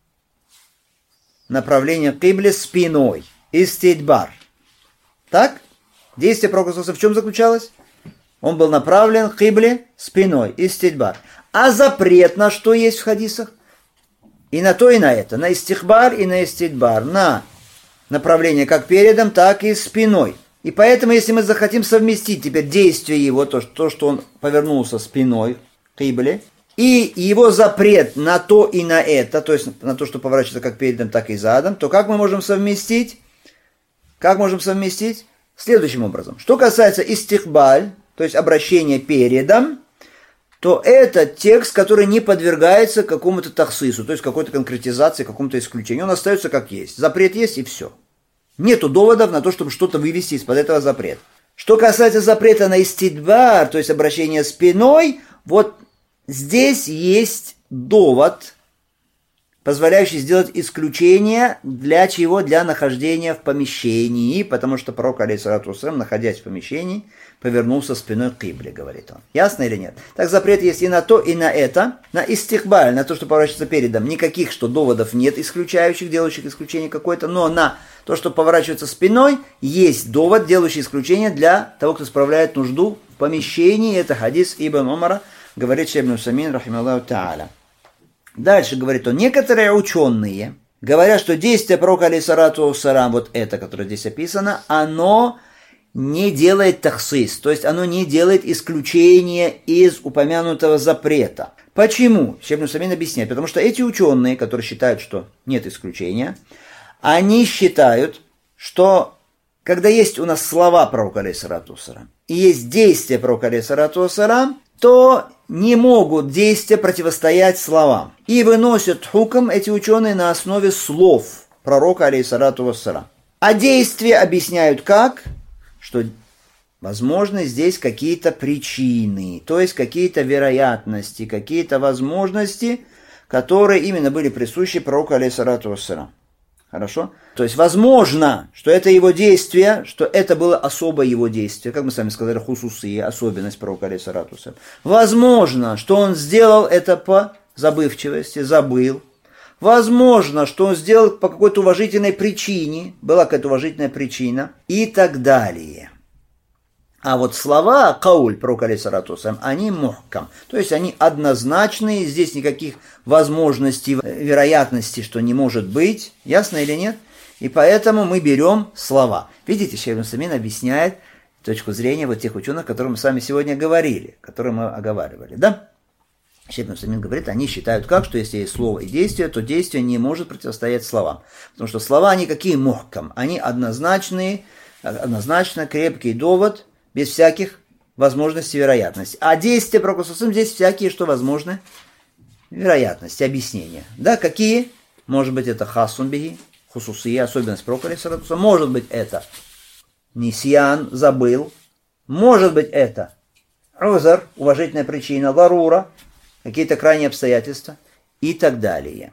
[SPEAKER 1] Направление к кибле спиной. Истидбар. Так? Действие пророка в чем заключалось? Он был направлен к кибле спиной. Истидбар. А запрет на что есть в хадисах? И на то, и на это. На истихбар и на истидбар. На направление как передом, так и спиной. И поэтому, если мы захотим совместить теперь действие его, то, то что он повернулся спиной к кибле, и его запрет на то и на это, то есть на то, что поворачивается как передом, так и задом, то как мы можем совместить? Как можем совместить? Следующим образом. Что касается истихбаль, то есть обращение передом, то это текст, который не подвергается какому-то тахсису, то есть какой-то конкретизации, какому-то исключению. Он остается как есть. Запрет есть и все. Нету доводов на то, чтобы что-то вывести из-под этого запрета. Что касается запрета на истидбар, то есть обращение спиной, вот здесь есть довод, позволяющий сделать исключение для чего? Для нахождения в помещении, потому что пророк, алейхиссалату вассалям, находясь в помещении, повернулся спиной к кибле, говорит он. Ясно или нет? Так запрет есть и на то, и на это. На истихбаль, на то, что поворачивается передом, никаких что доводов нет, исключающих, делающих исключение какое-то, но на то, что поворачивается спиной, есть довод, делающий исключение для того, кто справляет нужду в помещении. Это хадис Ибн Умара, говорит шейх ибн Усаймин, рахимахуллаху та'аля. Дальше говорит он, некоторые ученые говорят, что действие пророка, алейхиссалату вассалям, вот это, которое здесь описано, оно не делает тахсис, то есть оно не делает исключение из упомянутого запрета. Почему? Шейх ибн Усаймин объясняет, потому что эти ученые, которые считают, что нет исключения, они считают, что когда есть у нас слова пророка, алейхиссалату вассалям, и есть действия пророка, алейхиссалату вассалям, то не могут действия противостоять словам. И выносят хукм эти ученые на основе слов пророка, алейхиссалату вассалям. А действия объясняют как? Что Возможны здесь какие-то причины, то есть какие-то вероятности, какие-то возможности, которые именно были присущи пророку алейхиссалату вассалам. Хорошо? То есть возможно, что это его действие, что это было особое его действие, как мы с вами сказали, хусусы, особенность пророка алейхиссалату вассалам. Возможно, что он сделал это по забывчивости, забыл. Возможно, что он сделал по какой-то уважительной причине, была какая-то уважительная причина и так далее. А вот слова кауль пророка алейхиссалату вассалам, они мухкам, то есть они однозначные, здесь никаких возможностей, вероятностей, что не может быть, ясно или нет? И поэтому мы берем слова. Видите, шейх ибн Усаймин объясняет точку зрения вот тех ученых, о которых мы с вами сегодня говорили, которые мы оговаривали, да? Шейх ибн Усаймин говорит, они считают как, что если есть слово и действие, то действие не может противостоять словам. Потому что слова, они какие мухкам, они однозначные, однозначно крепкий довод, без всяких возможностей и вероятностей. А действия пророка саллаллаху алейхи ва саллям здесь всякие, что возможны, вероятности, объяснения. Да, какие? Может быть, это хасун биги, хусусия, особенность пророка алейхиссалату ва саллям. Может быть, это нисьян, забыл. Может быть, это узар, уважительная причина, ларура, какие-то крайние обстоятельства и так далее.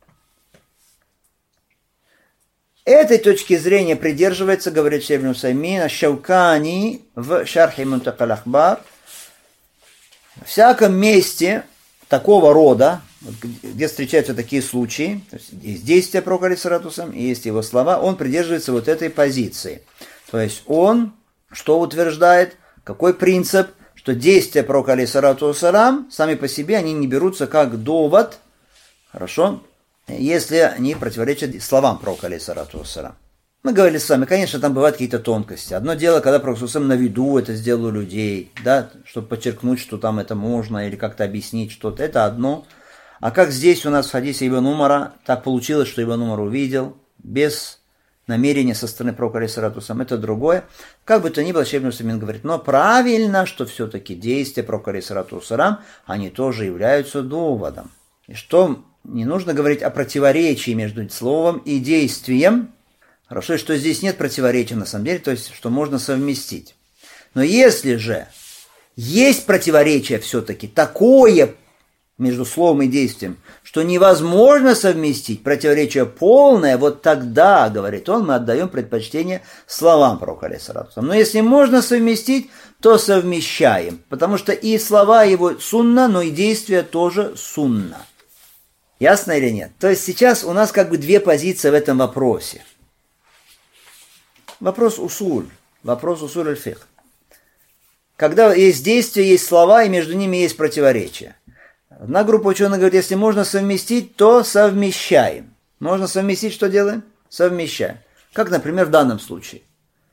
[SPEAKER 1] Этой точки зрения придерживается, говорит шейх ибн Усаймин, Аш-Шаукани в Шархи Мунтака аль-Ахбар. В всяком месте такого рода, где встречаются такие случаи, то есть есть действия пророка алейхиссалату ва саллям и есть его слова, он придерживается вот этой позиции. То есть он что утверждает, какой принцип, что действия пророка алейхиссалату ва саллям сами по себе, они не берутся как довод, хорошо, если они противоречат словам пророка алейхиссалату вассалям. Мы говорили с вами, конечно, там бывают какие-то тонкости. Одно дело, когда пророк саллаллаху алейхи ва саллям на виду это сделал у людей, да, чтобы подчеркнуть, что там это можно, или как-то объяснить что-то, это одно. А как здесь у нас в хадисе Ибн Умара, так получилось, что Ибн Умар увидел, без намерения со стороны пророка алейхиссалату вассалям, это другое. Как бы то ни было, шейх ибн Усаймин говорит, но правильно, что все-таки действия пророка алейхиссалату вассалям, они тоже являются доводом. И что не нужно говорить о противоречии между словом и действием. Хорошо, что здесь нет противоречия на самом деле, то есть, что можно совместить. Но если же есть противоречие все-таки такое между словом и действием, что невозможно совместить, противоречие полное, вот тогда, говорит он, мы отдаем предпочтение словам пророка алейхиссалату вассалям. Но если можно совместить, то совмещаем, потому что и слова его сунна, но и действия тоже сунна. Ясно или нет? То есть сейчас у нас как бы две позиции в этом вопросе. Вопрос усуль, вопрос усуль аль-фикх. Когда есть действия, есть слова, и между ними есть противоречия. Одна группа ученых говорит, если можно совместить, то совмещаем. Можно совместить, что делаем? Совмещаем. Как, например, в данном случае.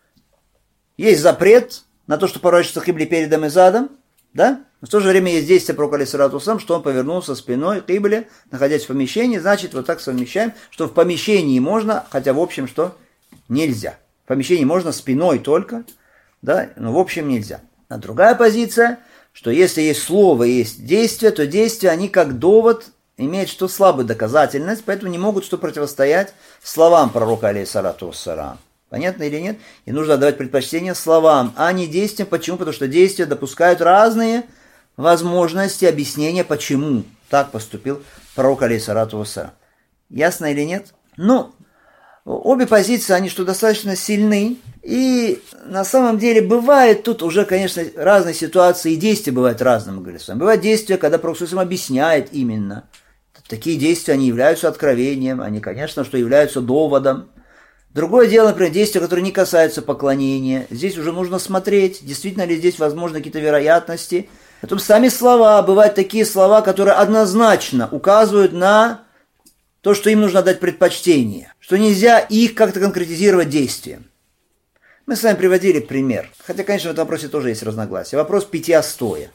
[SPEAKER 1] Есть запрет на то, что поворачиваться к кибле передом и задом, да? Но в то же время есть действие пророка алейхиссалату ва саллям, что он повернулся спиной к кибле, находясь в помещении, значит, вот так совмещаем, что в помещении можно, хотя в общем, что нельзя. В помещении можно спиной только, да, но в общем нельзя. А другая позиция, что если есть слово и есть действие, то действия, они как довод имеют что слабую доказательность, поэтому не могут что противостоять словам пророка алейхиссалату ва саллям. Понятно или нет? И нужно отдавать предпочтение словам, а не действиям. Почему? Потому что действия допускают разные возможности объяснения, почему так поступил пророк алейхиссалату ва саллям. Ясно или нет? Ну, обе позиции, они что достаточно сильны. И на самом деле бывает тут уже, конечно, разные ситуации, и действия бывают разные, мы говорили с вами. Бывают действия, когда пророк саллаллаху алейхи ва саллям объясняет именно. Такие действия, они являются откровением, они, конечно, что являются доводом. Другое дело, например, действия, которые не касаются поклонения. Здесь уже нужно смотреть, действительно ли здесь возможны какие-то вероятности. Потом сами слова, бывают такие слова, которые однозначно указывают на то, что им нужно дать предпочтение, что нельзя их как-то конкретизировать действием. Мы с вами приводили пример, хотя, конечно, в этом вопросе тоже есть разногласия. Вопрос питья стоя.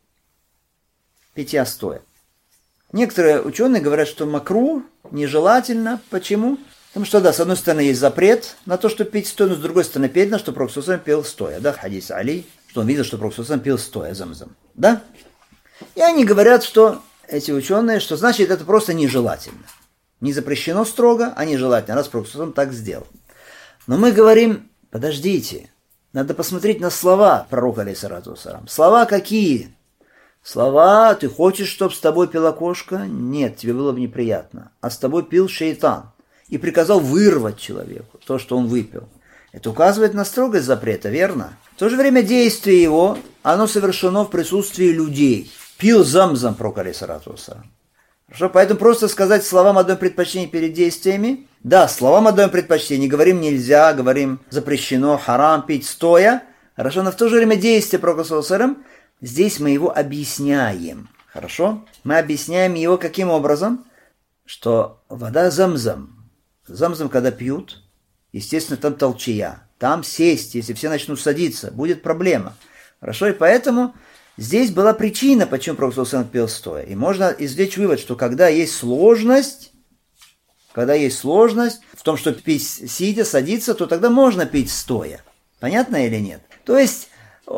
[SPEAKER 1] Питья стоя. Некоторые ученые говорят, что макру нежелательно. Почему? Потому что, да, с одной стороны есть запрет на то, что пить стоя, но с другой стороны передано, что пророк саллаллаху алейхи ва саллям пил стоя. Да, хадис Али, что он видел, что пророк саллаллаху алейхи ва саллям пил стоя замзам. Да? И они говорят, что эти ученые, что значит это просто нежелательно. Не запрещено строго, а нежелательно, раз пророк саллаллаху алейхи ва саллям так сделал. Но мы говорим, подождите, Надо посмотреть на слова пророка, алейхиссалату вассалам. Слова какие? Слова, ты хочешь, чтобы с тобой пила кошка? Нет, тебе было бы неприятно. А с тобой пил шейтан. И приказал вырвать человеку то, что он выпил. Это указывает на строгость запрета, верно? В то же время действие его, оно совершено в присутствии людей. Пил замзам, пророк, алейхиссалату вассалам. Хорошо, поэтому просто сказать словам отдаем предпочтение перед действиями. Да, словам отдаем предпочтение. Говорим нельзя, говорим запрещено, харам, пить стоя. Хорошо, но в то же время действие пророка, саллаллаху алейхи ва саллям, здесь мы его объясняем. Хорошо? Мы объясняем его каким образом? Что вода замзам. Замзам, когда пьют, естественно, там толчья. Там сесть, если все начнут садиться, будет проблема. Хорошо, и поэтому здесь была причина, почему пророк саллаллаху алейхи ва саллям пил стоя. И можно извлечь вывод, что когда есть сложность, когда есть сложность в том, что пить сидя, садиться, то тогда можно пить стоя. Понятно или нет? То есть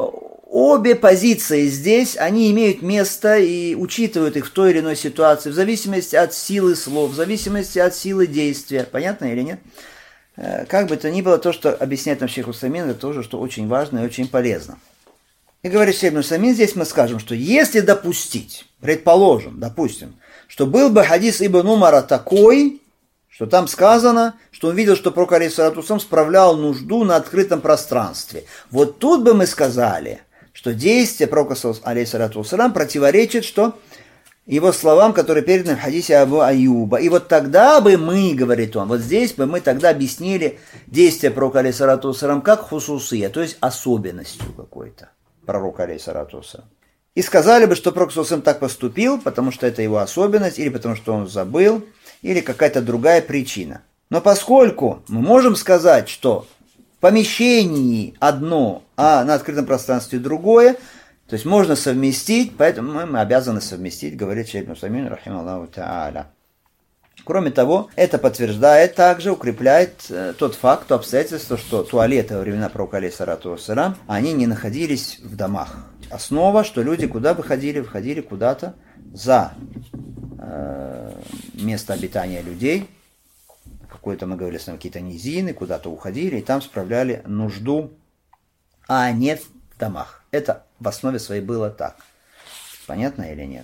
[SPEAKER 1] обе позиции здесь, они имеют место и учитывают их в той или иной ситуации, в зависимости от силы слов, в зависимости от силы действия. Понятно или нет? Как бы то ни было, то, что объясняет нам шейх Усаймин, это тоже, что очень важно и очень полезно. И говорит шейх Усаймин, здесь мы скажем, что если допустить, предположим, допустим, что был бы хадис Ибн Умара такой, что там сказано, что он видел, что пророк, алейхиссалату вассалам, справлял нужду на открытом пространстве. Вот тут бы мы сказали, что действие пророка, алейхиссалату вассалам, противоречит, что его словам, которые переданы в хадисе Абу Аюба. И вот тогда бы мы, говорит он, вот здесь бы мы тогда объяснили действие пророка, алейхиссалату вассалам, как хусусия, то есть особенностью какой-то пророка, алейхиссалату вассалам. И сказали бы, что пророк, алейхиссалату вассалам, так поступил, потому что это его особенность, или потому что он забыл, или какая-то другая причина. Но поскольку мы можем сказать, что в помещении одно, а на открытом пространстве другое, то есть можно совместить, поэтому мы, мы обязаны совместить, говорит шейх Усаймин, рахималлаху та'аля. Кроме того, это подтверждает также, укрепляет э, тот факт, то обстоятельство, что туалеты во времена пророка, алейхиссалату вассалам, они не находились в домах. Основа, что люди куда выходили? Выходили куда-то за э, место обитания людей. Какое-то, мы говорили, с вами, какие-то низины, куда-то уходили, и там справляли нужду, а не в домах. Это в основе своей было так. Понятно или нет?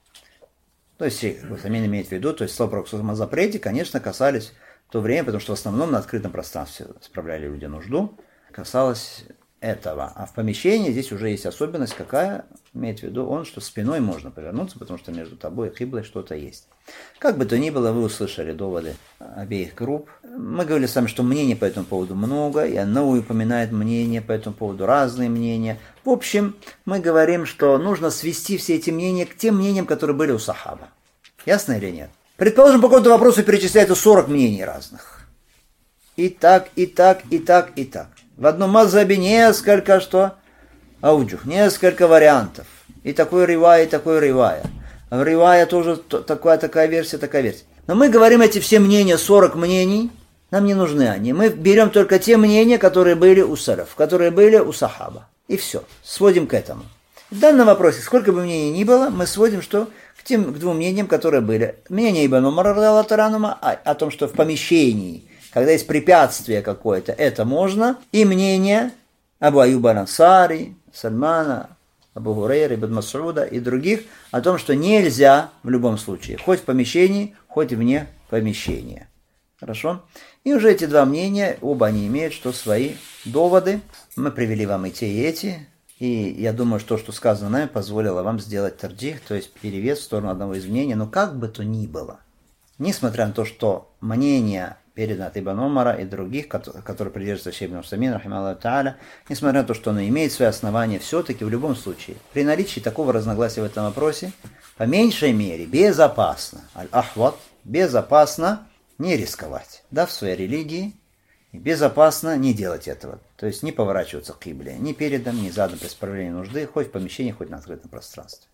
[SPEAKER 1] То есть, Усаймин имеет в виду, то есть, слова пророка о запрете, конечно, касались в то время, потому что в основном на открытом пространстве справляли люди нужду, касалось этого. А в помещении здесь уже есть особенность, какая, имеет в виду он, что спиной можно повернуться, потому что между тобой и киблой что-то есть. Как бы то ни было, вы услышали доводы обеих групп. Мы говорили с вами, что мнений по этому поводу много, и Ан-Навави упоминает мнения по этому поводу, разные мнения. В общем, мы говорим, что нужно свести все эти мнения к тем мнениям, которые были у сахаба. Ясно или нет? Предположим, по какому-то вопросу перечисляется сорок мнений разных. И так, и так, и так, и так. В одном мазхабе несколько что? Ауджух, несколько вариантов. И такой ривая, и такой ривая. А в ривая тоже такая, такая версия, такая версия. Но мы говорим эти все мнения, сорок мнений, нам не нужны они. Мы берем только те мнения, которые были у салаф, которые были у сахаба. И все, сводим к этому. В данном вопросе, сколько бы мнений ни было, мы сводим что? К тем к двум мнениям, которые были. Мнение Ибн Умара о том, что в помещении, когда есть препятствие какое-то, это можно. И мнение Абу Аюба аль-Ансари, Сальмана, Абу Гурейра, Ибн Мас'уда и других о том, что нельзя в любом случае, хоть в помещении, хоть вне помещения. Хорошо? И уже эти два мнения, оба они имеют что свои доводы. Мы привели вам и те, и эти. И я думаю, что то, что сказано нами, позволило вам сделать тарджих, то есть перевес в сторону одного из мнений. Но как бы то ни было, несмотря на то, что мнение передано от Ибн Умара и других, которые придерживаются шейх Ибн Усаймин, рахималлаху та'аля, несмотря на то, что оно имеет свои основания, все-таки в любом случае, при наличии такого разногласия в этом вопросе, по меньшей мере, безопасно, аль-ахват, безопасно не рисковать, да, в своей религии, и безопасно не делать этого. То есть не поворачиваться к кибле, ни передом, ни задом при исправлении нужды, хоть в помещении, хоть на открытом пространстве.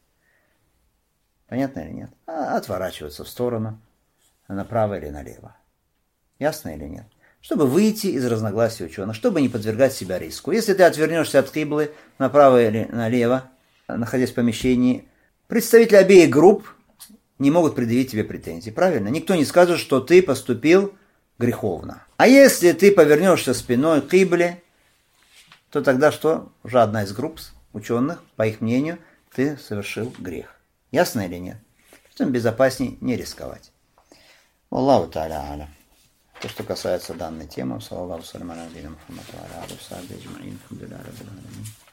[SPEAKER 1] Понятно или нет? А отворачиваться в сторону, направо или налево. Ясно или нет? Чтобы выйти из разногласий ученых, чтобы не подвергать себя риску. Если ты отвернешься от киблы направо или налево, находясь в помещении, представители обеих групп не могут предъявить тебе претензий. Правильно? Никто не скажет, что ты поступил греховно. А если ты повернешься спиной к кибле, то тогда что? Уже одна из групп ученых, по их мнению, ты совершил грех. Ясно или нет? Поэтому безопаснее не рисковать. Аллаху та'аля аля. То, что касается данной темы, саллаллаху салям аля набийина Мухаммад ва аля алихи ва сахбихи аджмаин.